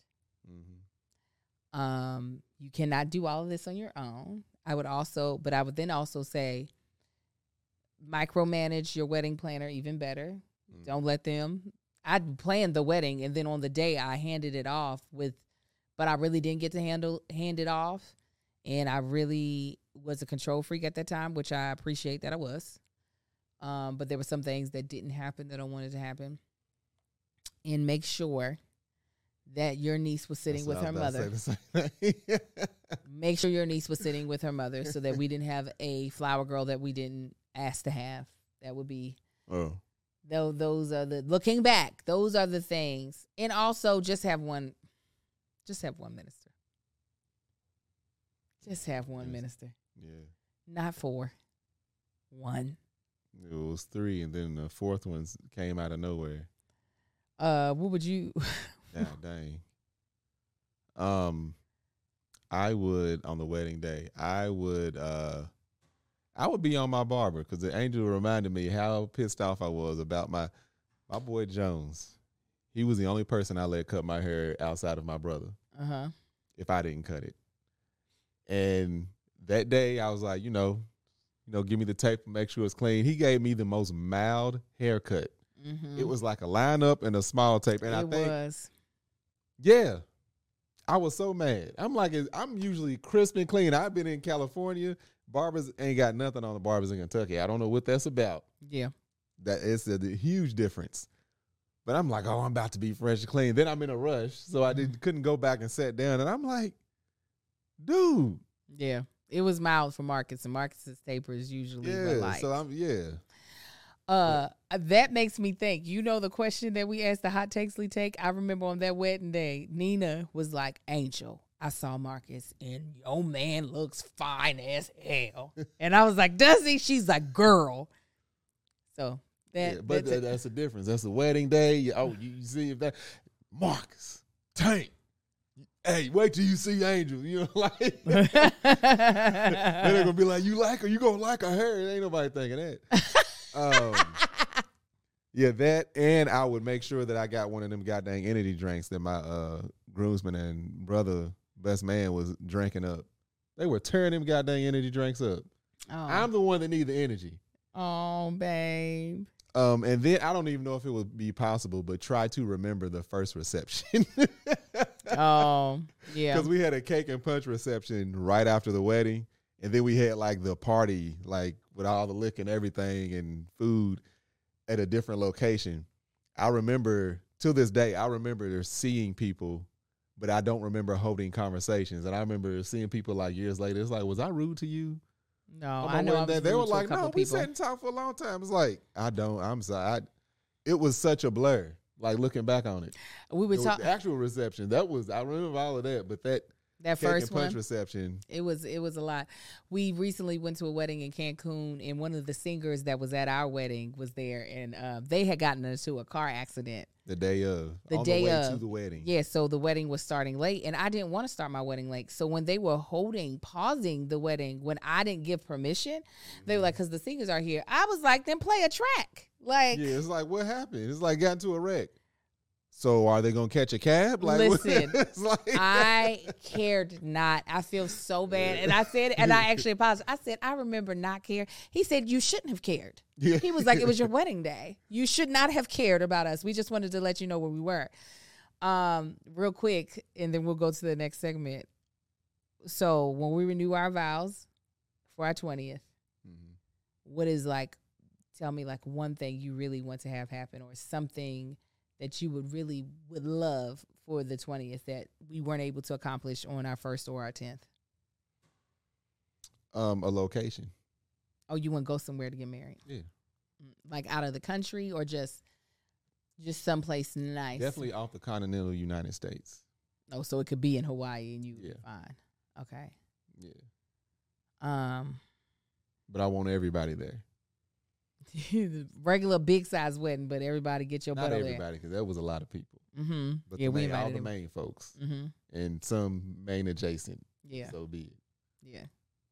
Mm-hmm. You cannot do all of this on your own. I would then also say, micromanage your wedding planner even better. Mm-hmm. Don't let them. I'd planned the wedding, and then on the day I handed it off but I really didn't get to hand it off, and I really was a control freak at that time, which I appreciate that I was. But there were some things that didn't happen that I wanted to happen, and make sure that your niece was sitting with her mother. Make sure your niece was sitting with her mother so that we didn't have a flower girl that we didn't ask to have. That would be, those are looking back, those are the things. And also just have one minister. Just have one minister. Yeah. Not 4. 1. It was 3, and then the 4th one came out of nowhere. What would you... Yeah, dang. I would, on the wedding day, I would be on my barber, because the angel reminded me how pissed off I was about my boy Jones. He was the only person I let cut my hair outside of my brother. If I didn't cut it. And that day I was like, give me the tape and make sure it's clean. He gave me the most mild haircut. Mm-hmm. It was like a lineup and a small tape. And I think, yeah, I was so mad. I'm like, I'm usually crisp and clean. I've been in California. Barbers ain't got nothing on the barbers in Kentucky. I don't know what that's about. Yeah. That it's a huge difference. But I'm like, I'm about to be fresh and clean. Then I'm in a rush, so I couldn't go back and sit down. And I'm like, dude. Yeah. It was mild for Marcus, and Marcus's taper is usually light. So that makes me think. The question that we asked the Hot Takes Lee Take? I remember on that wedding day, Nina was like, Angel, I saw Marcus, and your man looks fine as hell. And I was like, does he? She's like, girl. So that's the difference. That's the wedding day. You see if that Marcus Tank. Hey, wait till you see Angel. Like they're gonna be like, you like her, you gonna like her hair. Ain't nobody thinking that. That, and I would make sure that I got one of them goddamn energy drinks that my groomsman and brother best man was drinking up. They were tearing them goddamn energy drinks up. Oh. I'm the one that need the energy. Oh, babe. And then I don't even know if it would be possible, but try to remember the first reception. Oh, yeah. Because we had a cake and punch reception right after the wedding, and then we had like the party, like with all the liquor and everything and food at a different location. I remember, to this day, seeing people, but I don't remember holding conversations. And I remember seeing people like years later. It's like, was I rude to you? No, I know. They were like, no, we sat and talked for a long time. It's like, I'm sorry. It was such a blur, like looking back on it. We were talking actual reception. I remember all of that, but that first punch reception. It was a lot. We recently went to a wedding in Cancun, and one of the singers that was at our wedding was there, and they had gotten into a car accident the day of. The way to the wedding. Yeah, so the wedding was starting late, and I didn't want to start my wedding late. So when they were pausing the wedding, when I didn't give permission, they were like, because the singers are here. I was like, then play a track. Like, yeah, it's like, what happened? It's like got into a wreck. So are they gonna catch a cab? Like, listen, I cared not. I feel so bad, and I said, and I actually apologized. I said, I remember not caring. He said, you shouldn't have cared. Yeah. He was like, it was your wedding day. You should not have cared about us. We just wanted to let you know where we were. Real quick, and then we'll go to the next segment. So when we renew our vows for our 20th, what is tell me one thing you really want to have happen, or something that you would love for the 20th that we weren't able to accomplish on our first or our 10th? A location. Oh, you want to go somewhere to get married? Yeah. Like out of the country, or just someplace nice? Definitely off the continental United States. Oh, so it could be in Hawaii and you would be fine. Okay. Yeah. But I want everybody there. Regular big size wedding, but everybody get your Not butt over everybody, because that was a lot of people. there. Mm-hmm. But Yeah, we all invited the him. main folks Mm-hmm. and some main adjacent. Yeah. So be it. Yeah.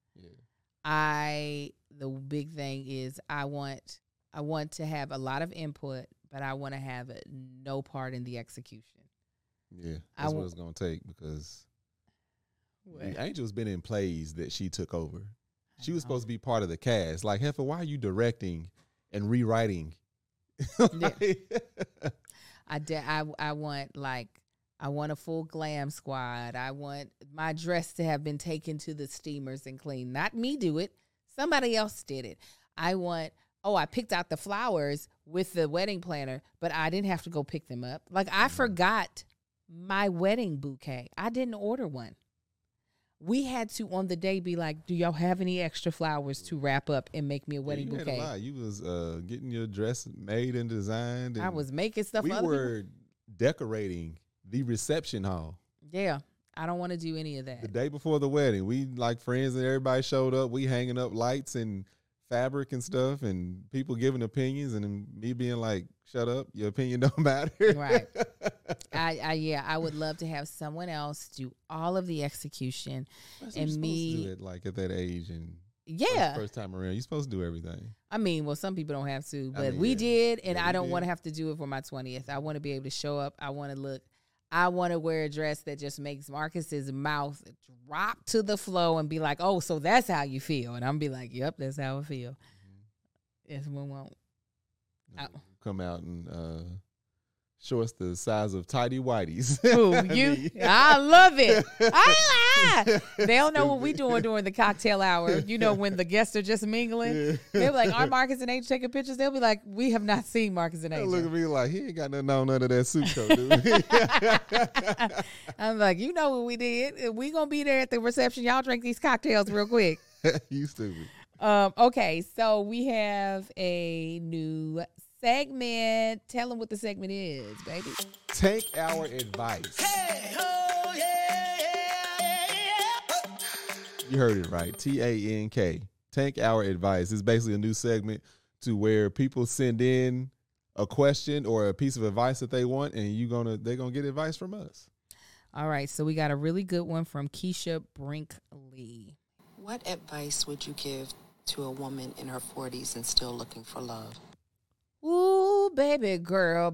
Yeah. The big thing is I want to have a lot of input, but I want to have no part in the execution. Yeah. That's what it's gonna take, because Angel's been in plays that she took over. She was supposed to be part of the cast. Like, Heifer, why are you directing and rewriting? I want a full glam squad. I want my dress to have been taken to the steamers and cleaned. Not me do it. Somebody else did it. I picked out the flowers with the wedding planner, but I didn't have to go pick them up. Like, I forgot my wedding bouquet. I didn't order one. We had to, on the day, be like, do y'all have any extra flowers to wrap up and make me a wedding bouquet? Had a lot. You was getting your dress made and designed. And I was making stuff for other were decorating the reception hall. Yeah. I don't want to do any of that. The day before the wedding, we like friends and everybody showed up. We hanging up lights and fabric and stuff, and people giving opinions, and then me being like, shut up, your opinion don't matter. Right. I would love to have someone else do all of the execution. And me to do it like at that age, and first time around, you're supposed to do everything. I mean, well, some people don't have to, but we did, and I don't want to have to do it for my 20th. I want to be able to show up. I want to wear a dress that just makes Marcus's mouth drop to the floor and be like, oh, so that's how you feel. And I'm be like, yep, that's how I feel. Yes, we won't. Come out and shorts the size of tidy whities. Ooh, you? I love it. They don't know what we doing during the cocktail hour. You know, when the guests are just mingling. Yeah. They'll be like, are Marcus and Angel taking pictures? They'll be like, we have not seen Marcus and Angel. Look at me like, he ain't got nothing on under that suit coat, dude. I'm like, you know what we did. We going to be there at the reception. Y'all drink these cocktails real quick. You stupid. Okay, so we have a new segment. Tell them what the segment is, baby. Tank our advice. Hey, oh, yeah. You heard it right. TANK. Tank our advice. It's basically a new segment to where people send in a question or a piece of advice that they want, and they're gonna get advice from us. All right, so we got a really good one from Keisha Brinkley. What advice would you give to a woman in her 40s and still looking for love? Ooh, baby girl.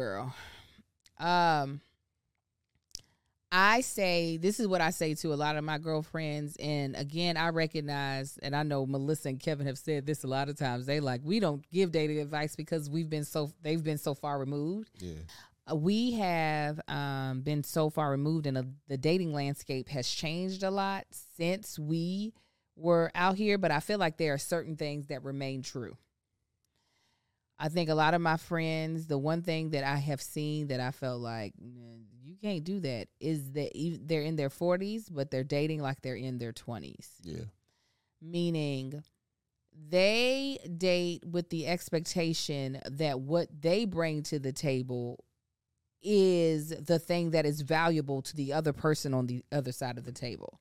I say, this is what I say to a lot of my girlfriends. And again, I recognize, and I know Melissa and Kevin have said this a lot of times. They like, we don't give dating advice because they've been so far removed. Yeah. We have been so far removed, and the dating landscape has changed a lot since we were out here. But I feel like there are certain things that remain true. I think a lot of my friends, the one thing that I have seen that I felt like, you can't do that, is that they're in their 40s, but they're dating like they're in their 20s. Yeah. Meaning they date with the expectation that what they bring to the table is the thing that is valuable to the other person on the other side of the table.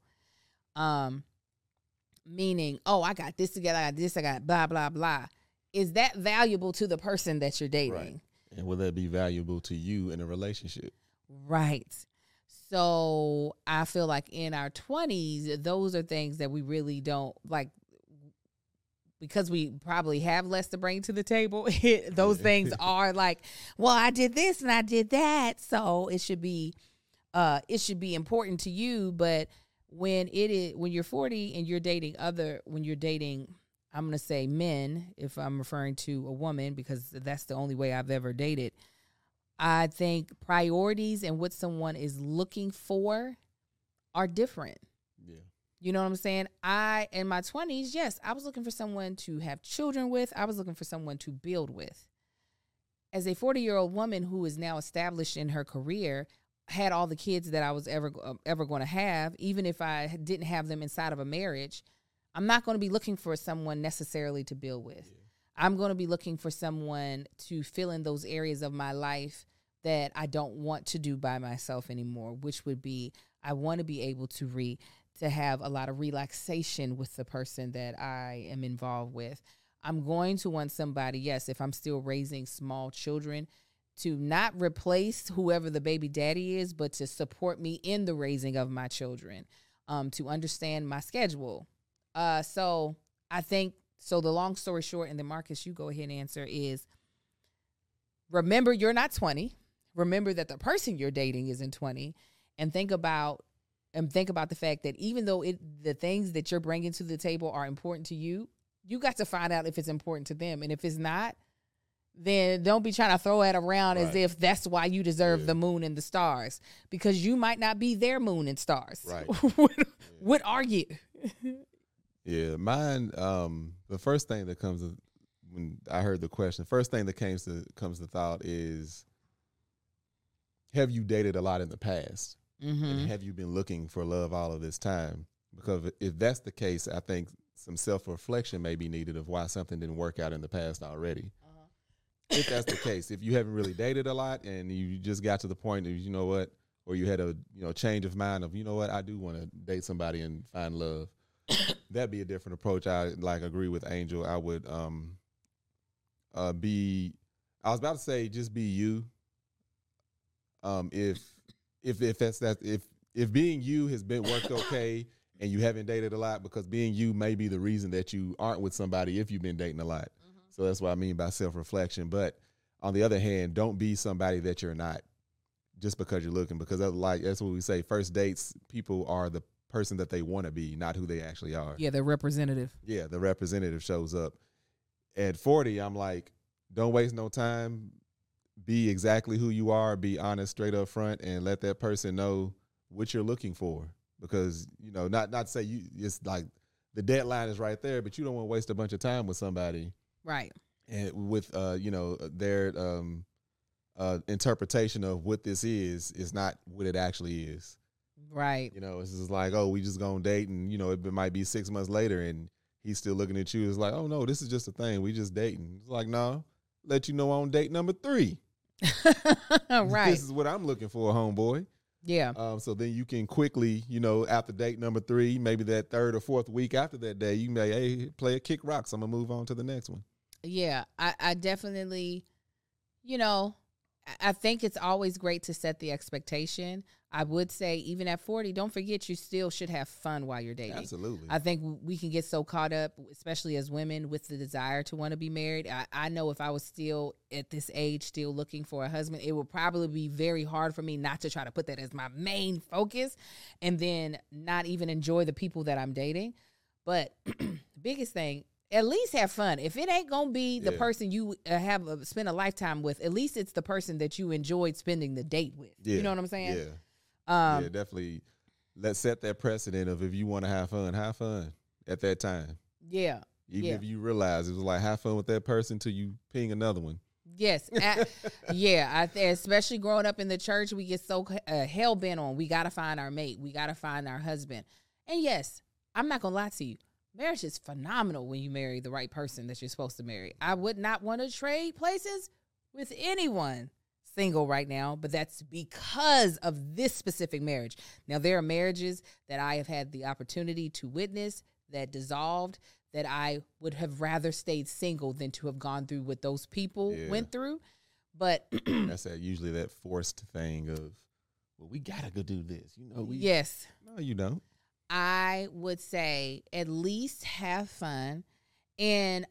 Meaning, oh, I got this together, I got this, I got blah, blah, blah. Is that valuable to the person that you're dating? Right. And will that be valuable to you in a relationship? Right. So I feel like in our 20s, those are things that we really don't like, because we probably have less to bring to the table. Those things are like, well, I did this and I did that, so it should be important to you. But when you're 40 and you're dating I'm going to say men, if I'm referring to a woman, because that's the only way I've ever dated. I think priorities and what someone is looking for are different. Yeah. You know what I'm saying? In my 20s, yes, I was looking for someone to have children with. I was looking for someone to build with. As a 40-year-old woman who is now established in her career, had all the kids that I was ever going to have, even if I didn't have them inside of a marriage, I'm not going to be looking for someone necessarily to build with. Yeah. I'm going to be looking for someone to fill in those areas of my life that I don't want to do by myself anymore, which would be, I want to be able to read, to have a lot of relaxation with the person that I am involved with. I'm going to want somebody, yes, if I'm still raising small children, to not replace whoever the baby daddy is, but to support me in the raising of my children, to understand my schedule. So I think, so the long story short, and then Marcus, you go ahead and answer, is remember you're not 20. Remember that the person you're dating isn't 20, and think about the fact that even though the things that you're bringing to the table are important to you, you got to find out if it's important to them. And if it's not, then don't be trying to throw it around as if that's why you deserve the moon and the stars, because you might not be their moon and stars. Right. What are you? Yeah, mine. The first thing that comes when I heard the question, first thing that comes to thought is, have you dated a lot in the past, and have you been looking for love all of this time? Because if that's the case, I think some self-reflection may be needed of why something didn't work out in the past already. If that's the case, if you haven't really dated a lot and you just got to the point of, you know what, or you had a change of mind of, you know what, I do want to date somebody and find love, that'd be a different approach. I agree with Angel. I would I was about to say just be you. If being you has been worked okay and you haven't dated a lot, because being you may be the reason that you aren't with somebody if you've been dating a lot. So that's what I mean by self-reflection. But on the other hand, don't be somebody that you're not just because you're looking, because that's what we say. First dates, people are the person that they want to be, not who they actually are. Yeah, the representative. Yeah, the representative shows up. At 40, I'm like, don't waste no time. Be exactly who you are. Be honest, straight up front, and let that person know what you're looking for. Because, not to say it's like the deadline is right there, but you don't want to waste a bunch of time with somebody. Right. And with, their interpretation of what this is not what it actually is. Right. It's just like, oh, we just gonna date, and, it might be 6 months later and he's still looking at you. It's like, oh, no, this is just a thing. We just dating. It's like, no, let you know on date number 3. Right. This is what I'm looking for, homeboy. Yeah. So then you can quickly, after date number 3, maybe that 3rd or 4th week after that day, you may, hey, play a kick rocks. I'm going to move on to the next one. Yeah. I definitely, I think it's always great to set the expectation. I would say even at 40, don't forget you still should have fun while you're dating. Absolutely. I think we can get so caught up, especially as women, with the desire to want to be married. I know if I was still at this age, still looking for a husband, it would probably be very hard for me not to try to put that as my main focus and then not even enjoy the people that I'm dating. But the biggest thing, at least have fun. If it ain't going to be the person you have spent a lifetime with, at least it's the person that you enjoyed spending the date with. Yeah. You know what I'm saying? Yeah. Definitely. Let's set that precedent of, if you want to have fun at that time. Yeah. Even if you realize it was like, have fun with that person till you ping another one. Yes. Especially growing up in the church, we get so hell bent on, we got to find our mate. We got to find our husband. And yes, I'm not going to lie to you. Marriage is phenomenal when you marry the right person that you're supposed to marry. I would not want to trade places with anyone single right now, but that's because of this specific marriage. Now, there are marriages that I have had the opportunity to witness that dissolved, that I would have rather stayed single than to have gone through what those people went through. But that's usually that forced thing of, well, we got to go do this. Yes. No, you don't. I would say at least have fun and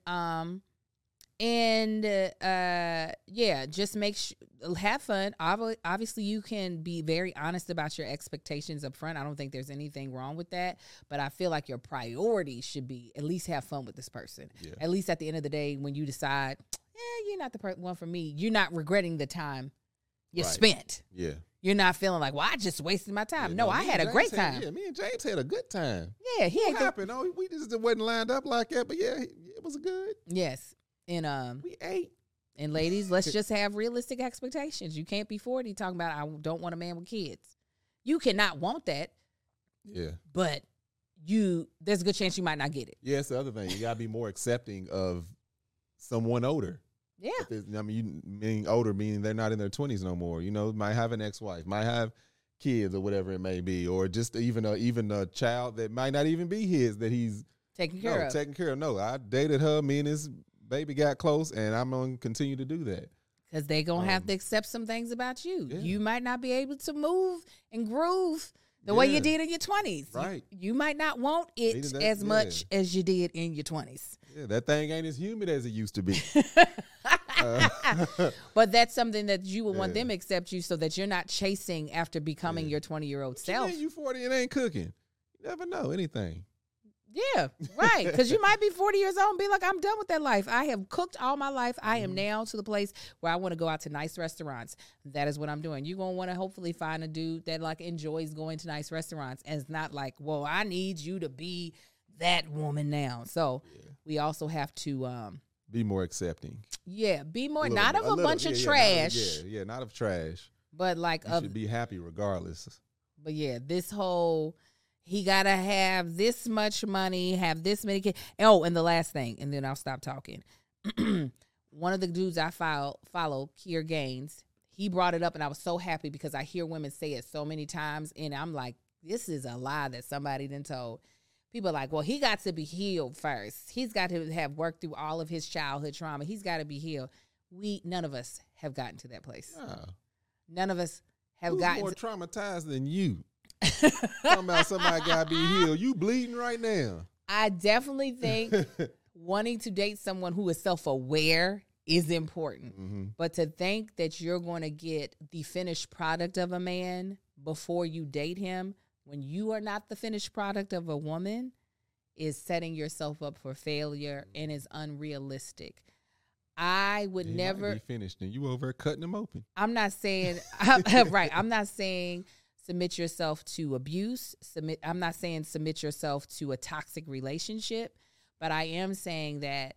just have fun. Obviously, you can be very honest about your expectations up front. I don't think there's anything wrong with that, but I feel like your priority should be at least have fun with this person. Yeah. At least at the end of the day, when you decide, you're not the one for me, you're not regretting the time you spent. Yeah. You're not feeling like, well, I just wasted my time. No, I had a great time. Me and James had a good time. Yeah, what happened? We just wasn't lined up like that, but it was good. Yes. And we ate. And ladies, let's just have realistic expectations. You can't be 40 talking about, I don't want a man with kids. You cannot want that. Yeah. But there's a good chance you might not get it. Yeah, it's the other thing. You gotta be more accepting of someone older. Yeah. Meaning older, meaning they're not in their 20s no more. Might have an ex-wife, might have kids or whatever it may be, or just even a child that might not even be his that he's taking care of. No, I dated her. Me and his baby got close, and I'm gonna continue to do that. Because they're going to have to accept some things about you. Yeah. You might not be able to move and groove the way you did in your 20s. Right. You might not want it as much as you did in your 20s. Yeah, that thing ain't as humid as it used to be. But that's something that you would want them to accept you so that you're not chasing after becoming your 20-year-old self. You 40 and ain't cooking. You never know anything. Yeah, right. Because you might be 40 years old and be like, I'm done with that life. I have cooked all my life. I am now to the place where I want to go out to nice restaurants. That is what I'm doing. You're going to want to hopefully find a dude that like enjoys going to nice restaurants. And it's not like, well, I need you to be that woman now. So we also have to be more accepting. Yeah, be more, not of a bunch of trash. Not of trash. But like you should be happy regardless. But yeah, this whole... He got to have this much money, have this many kids. Oh, and the last thing, and then I'll stop talking. One of the dudes I follow, Kier Gaines, he brought it up, and I was so happy because I hear women say it so many times, and I'm like, this is a lie that somebody done told. People are like, well, he got to be healed first. He's got to have worked through all of his childhood trauma. He's got to be healed. None of us have gotten to that place. No. None of us have Who's gotten more traumatized than you? Talking about somebody got to be healed. You bleeding right now. I definitely think wanting to date someone who is self-aware is important. Mm-hmm. But to think that you're going to get the finished product of a man before you date him when you are not the finished product of a woman is setting yourself up for failure and is unrealistic. I would never be finished and you over cutting them open. I'm not saying right. I'm not saying submit yourself to abuse. I'm not saying submit yourself to a toxic relationship, but I am saying that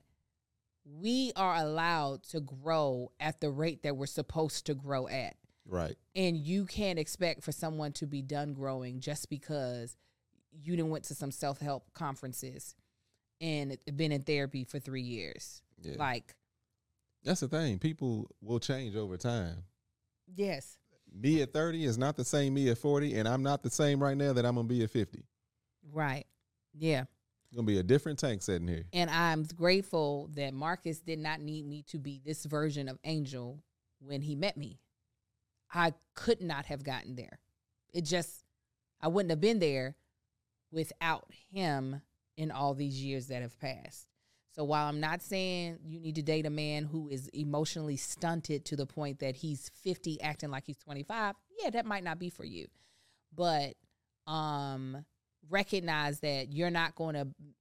we are allowed to grow at the rate that we're supposed to grow at. Right. And you can't expect for someone to be done growing just because you done went to some self-help conferences and been in therapy for 3 years. Yeah. Like, that's the thing. People will change over time. Yes. Me at 30 is not the same me at 40, and I'm not the same right now that I'm going to be at 50. Right. Yeah. It's going to be a different tank sitting here. And I'm grateful that Marcus did not need me to be this version of Angel when he met me. I could not have gotten there. I wouldn't have been there without him in all these years that have passed. So while I'm not saying you need to date a man who is emotionally stunted to the point that he's 50 acting like he's 25, yeah, that might not be for you. But recognize that you're not going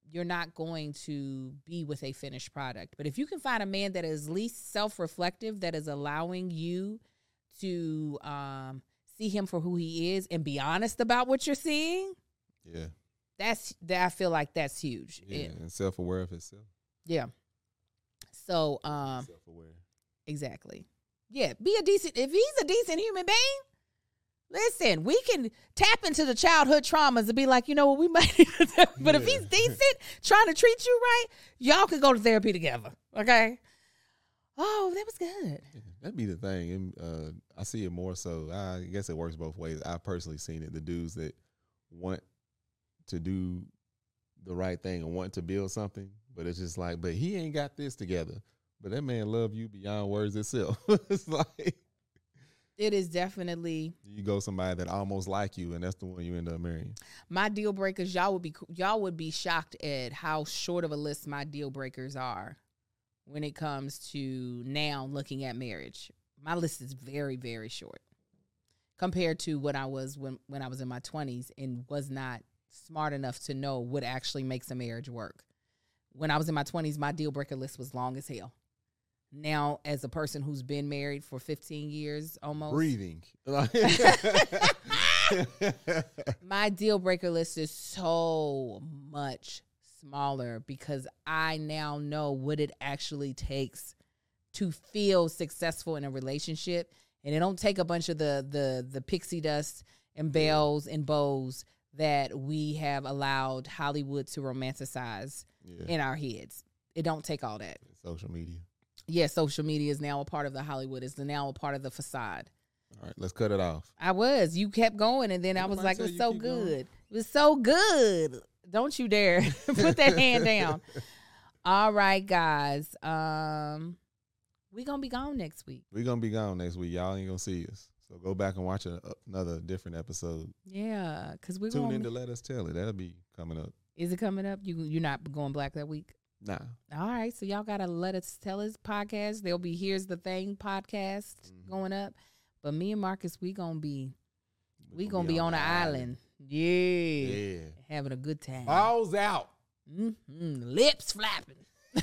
to be with a finished product. But if you can find a man that is least self-reflective, that is allowing you to see him for who he is and be honest about what you're seeing, yeah, I feel like that's huge. Yeah, and self-aware of himself. Yeah. So, self-aware. Exactly. Yeah. If he's a decent human being, listen, we can tap into the childhood traumas and be like, you know what, we might need to, but if he's decent, trying to treat you right, y'all can go to therapy together. Okay. Oh, that was good. Yeah, that'd be the thing. And I see it more so. I guess it works both ways. I've personally seen it. The dudes that want to do the right thing and want to build something, but it's just like, but he ain't got this together. But that man love you beyond words itself. It's like, it is definitely. You go somebody that almost like you, and that's the one you end up marrying. My deal breakers, y'all would be shocked at how short of a list my deal breakers are when it comes to now looking at marriage. My list is very, very short compared to what I was when I was in my 20s and was not smart enough to know what actually makes a marriage work. When I was in my 20s, my deal breaker list was long as hell. Now, as a person who's been married for 15 years almost. Breathing. My deal breaker list is so much smaller because I now know what it actually takes to feel successful in a relationship. And it don't take a bunch of the pixie dust and bells and bows that we have allowed Hollywood to romanticize in our heads. It don't take all that. Social media. Yeah, social media is now a part of the Hollywood. It's now a part of the facade. All right, let's cut it off. You kept going, and then I was Nobody like, tell it was you so keep good. going. It was so good. Don't you dare put that hand down. All right, guys. We gonna be gone next week. We're going to be gone next week. Y'all ain't going to see us. So go back and watch another different episode. Yeah, because we're Tune going in to Let Us Tell It. That'll be coming up. Is it coming up? You're not going black that week? Nah. All right, so y'all gotta Let Us Tell Us podcast. There'll be Here's the Thing podcast going up. But me and Marcus, we gonna be on an island. Yeah. Having a good time. Balls out. Lips flapping.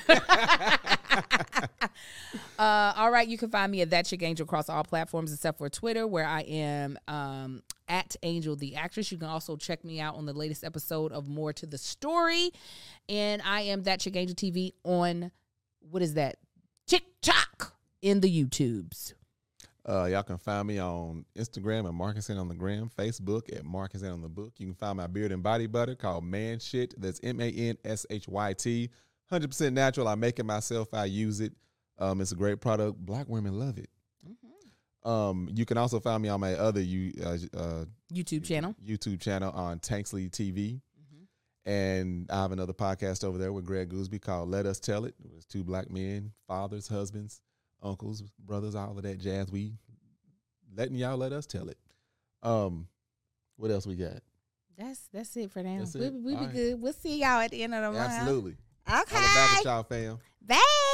All right, you can find me at That Chick Angel across all platforms except for Twitter, where I am at Angel the Actress. You can also check me out on the latest episode of More to the Story, and I am That Chick Angel TV on what is that? TikTok in the YouTubes. Y'all can find me on Instagram at Marcus and on the Gram, Facebook at Marcus and on the Book. You can find my beard and body butter called Man Shit. That's MANSHYT. 100% natural. I make it myself. I use it. It's a great product. Black women love it. You can also find me on my other YouTube channel on Tanksley TV. And I have another podcast over there with Greg Gooseby called Let Us Tell It. It's two black men, fathers, husbands, uncles, brothers, all of that jazz. We letting y'all let us tell it. What else we got? That's it for now. That's it? We'll be All right. good. We'll see y'all at the end of the month. Absolutely. Okay. Holla back at y'all, fam. Bye.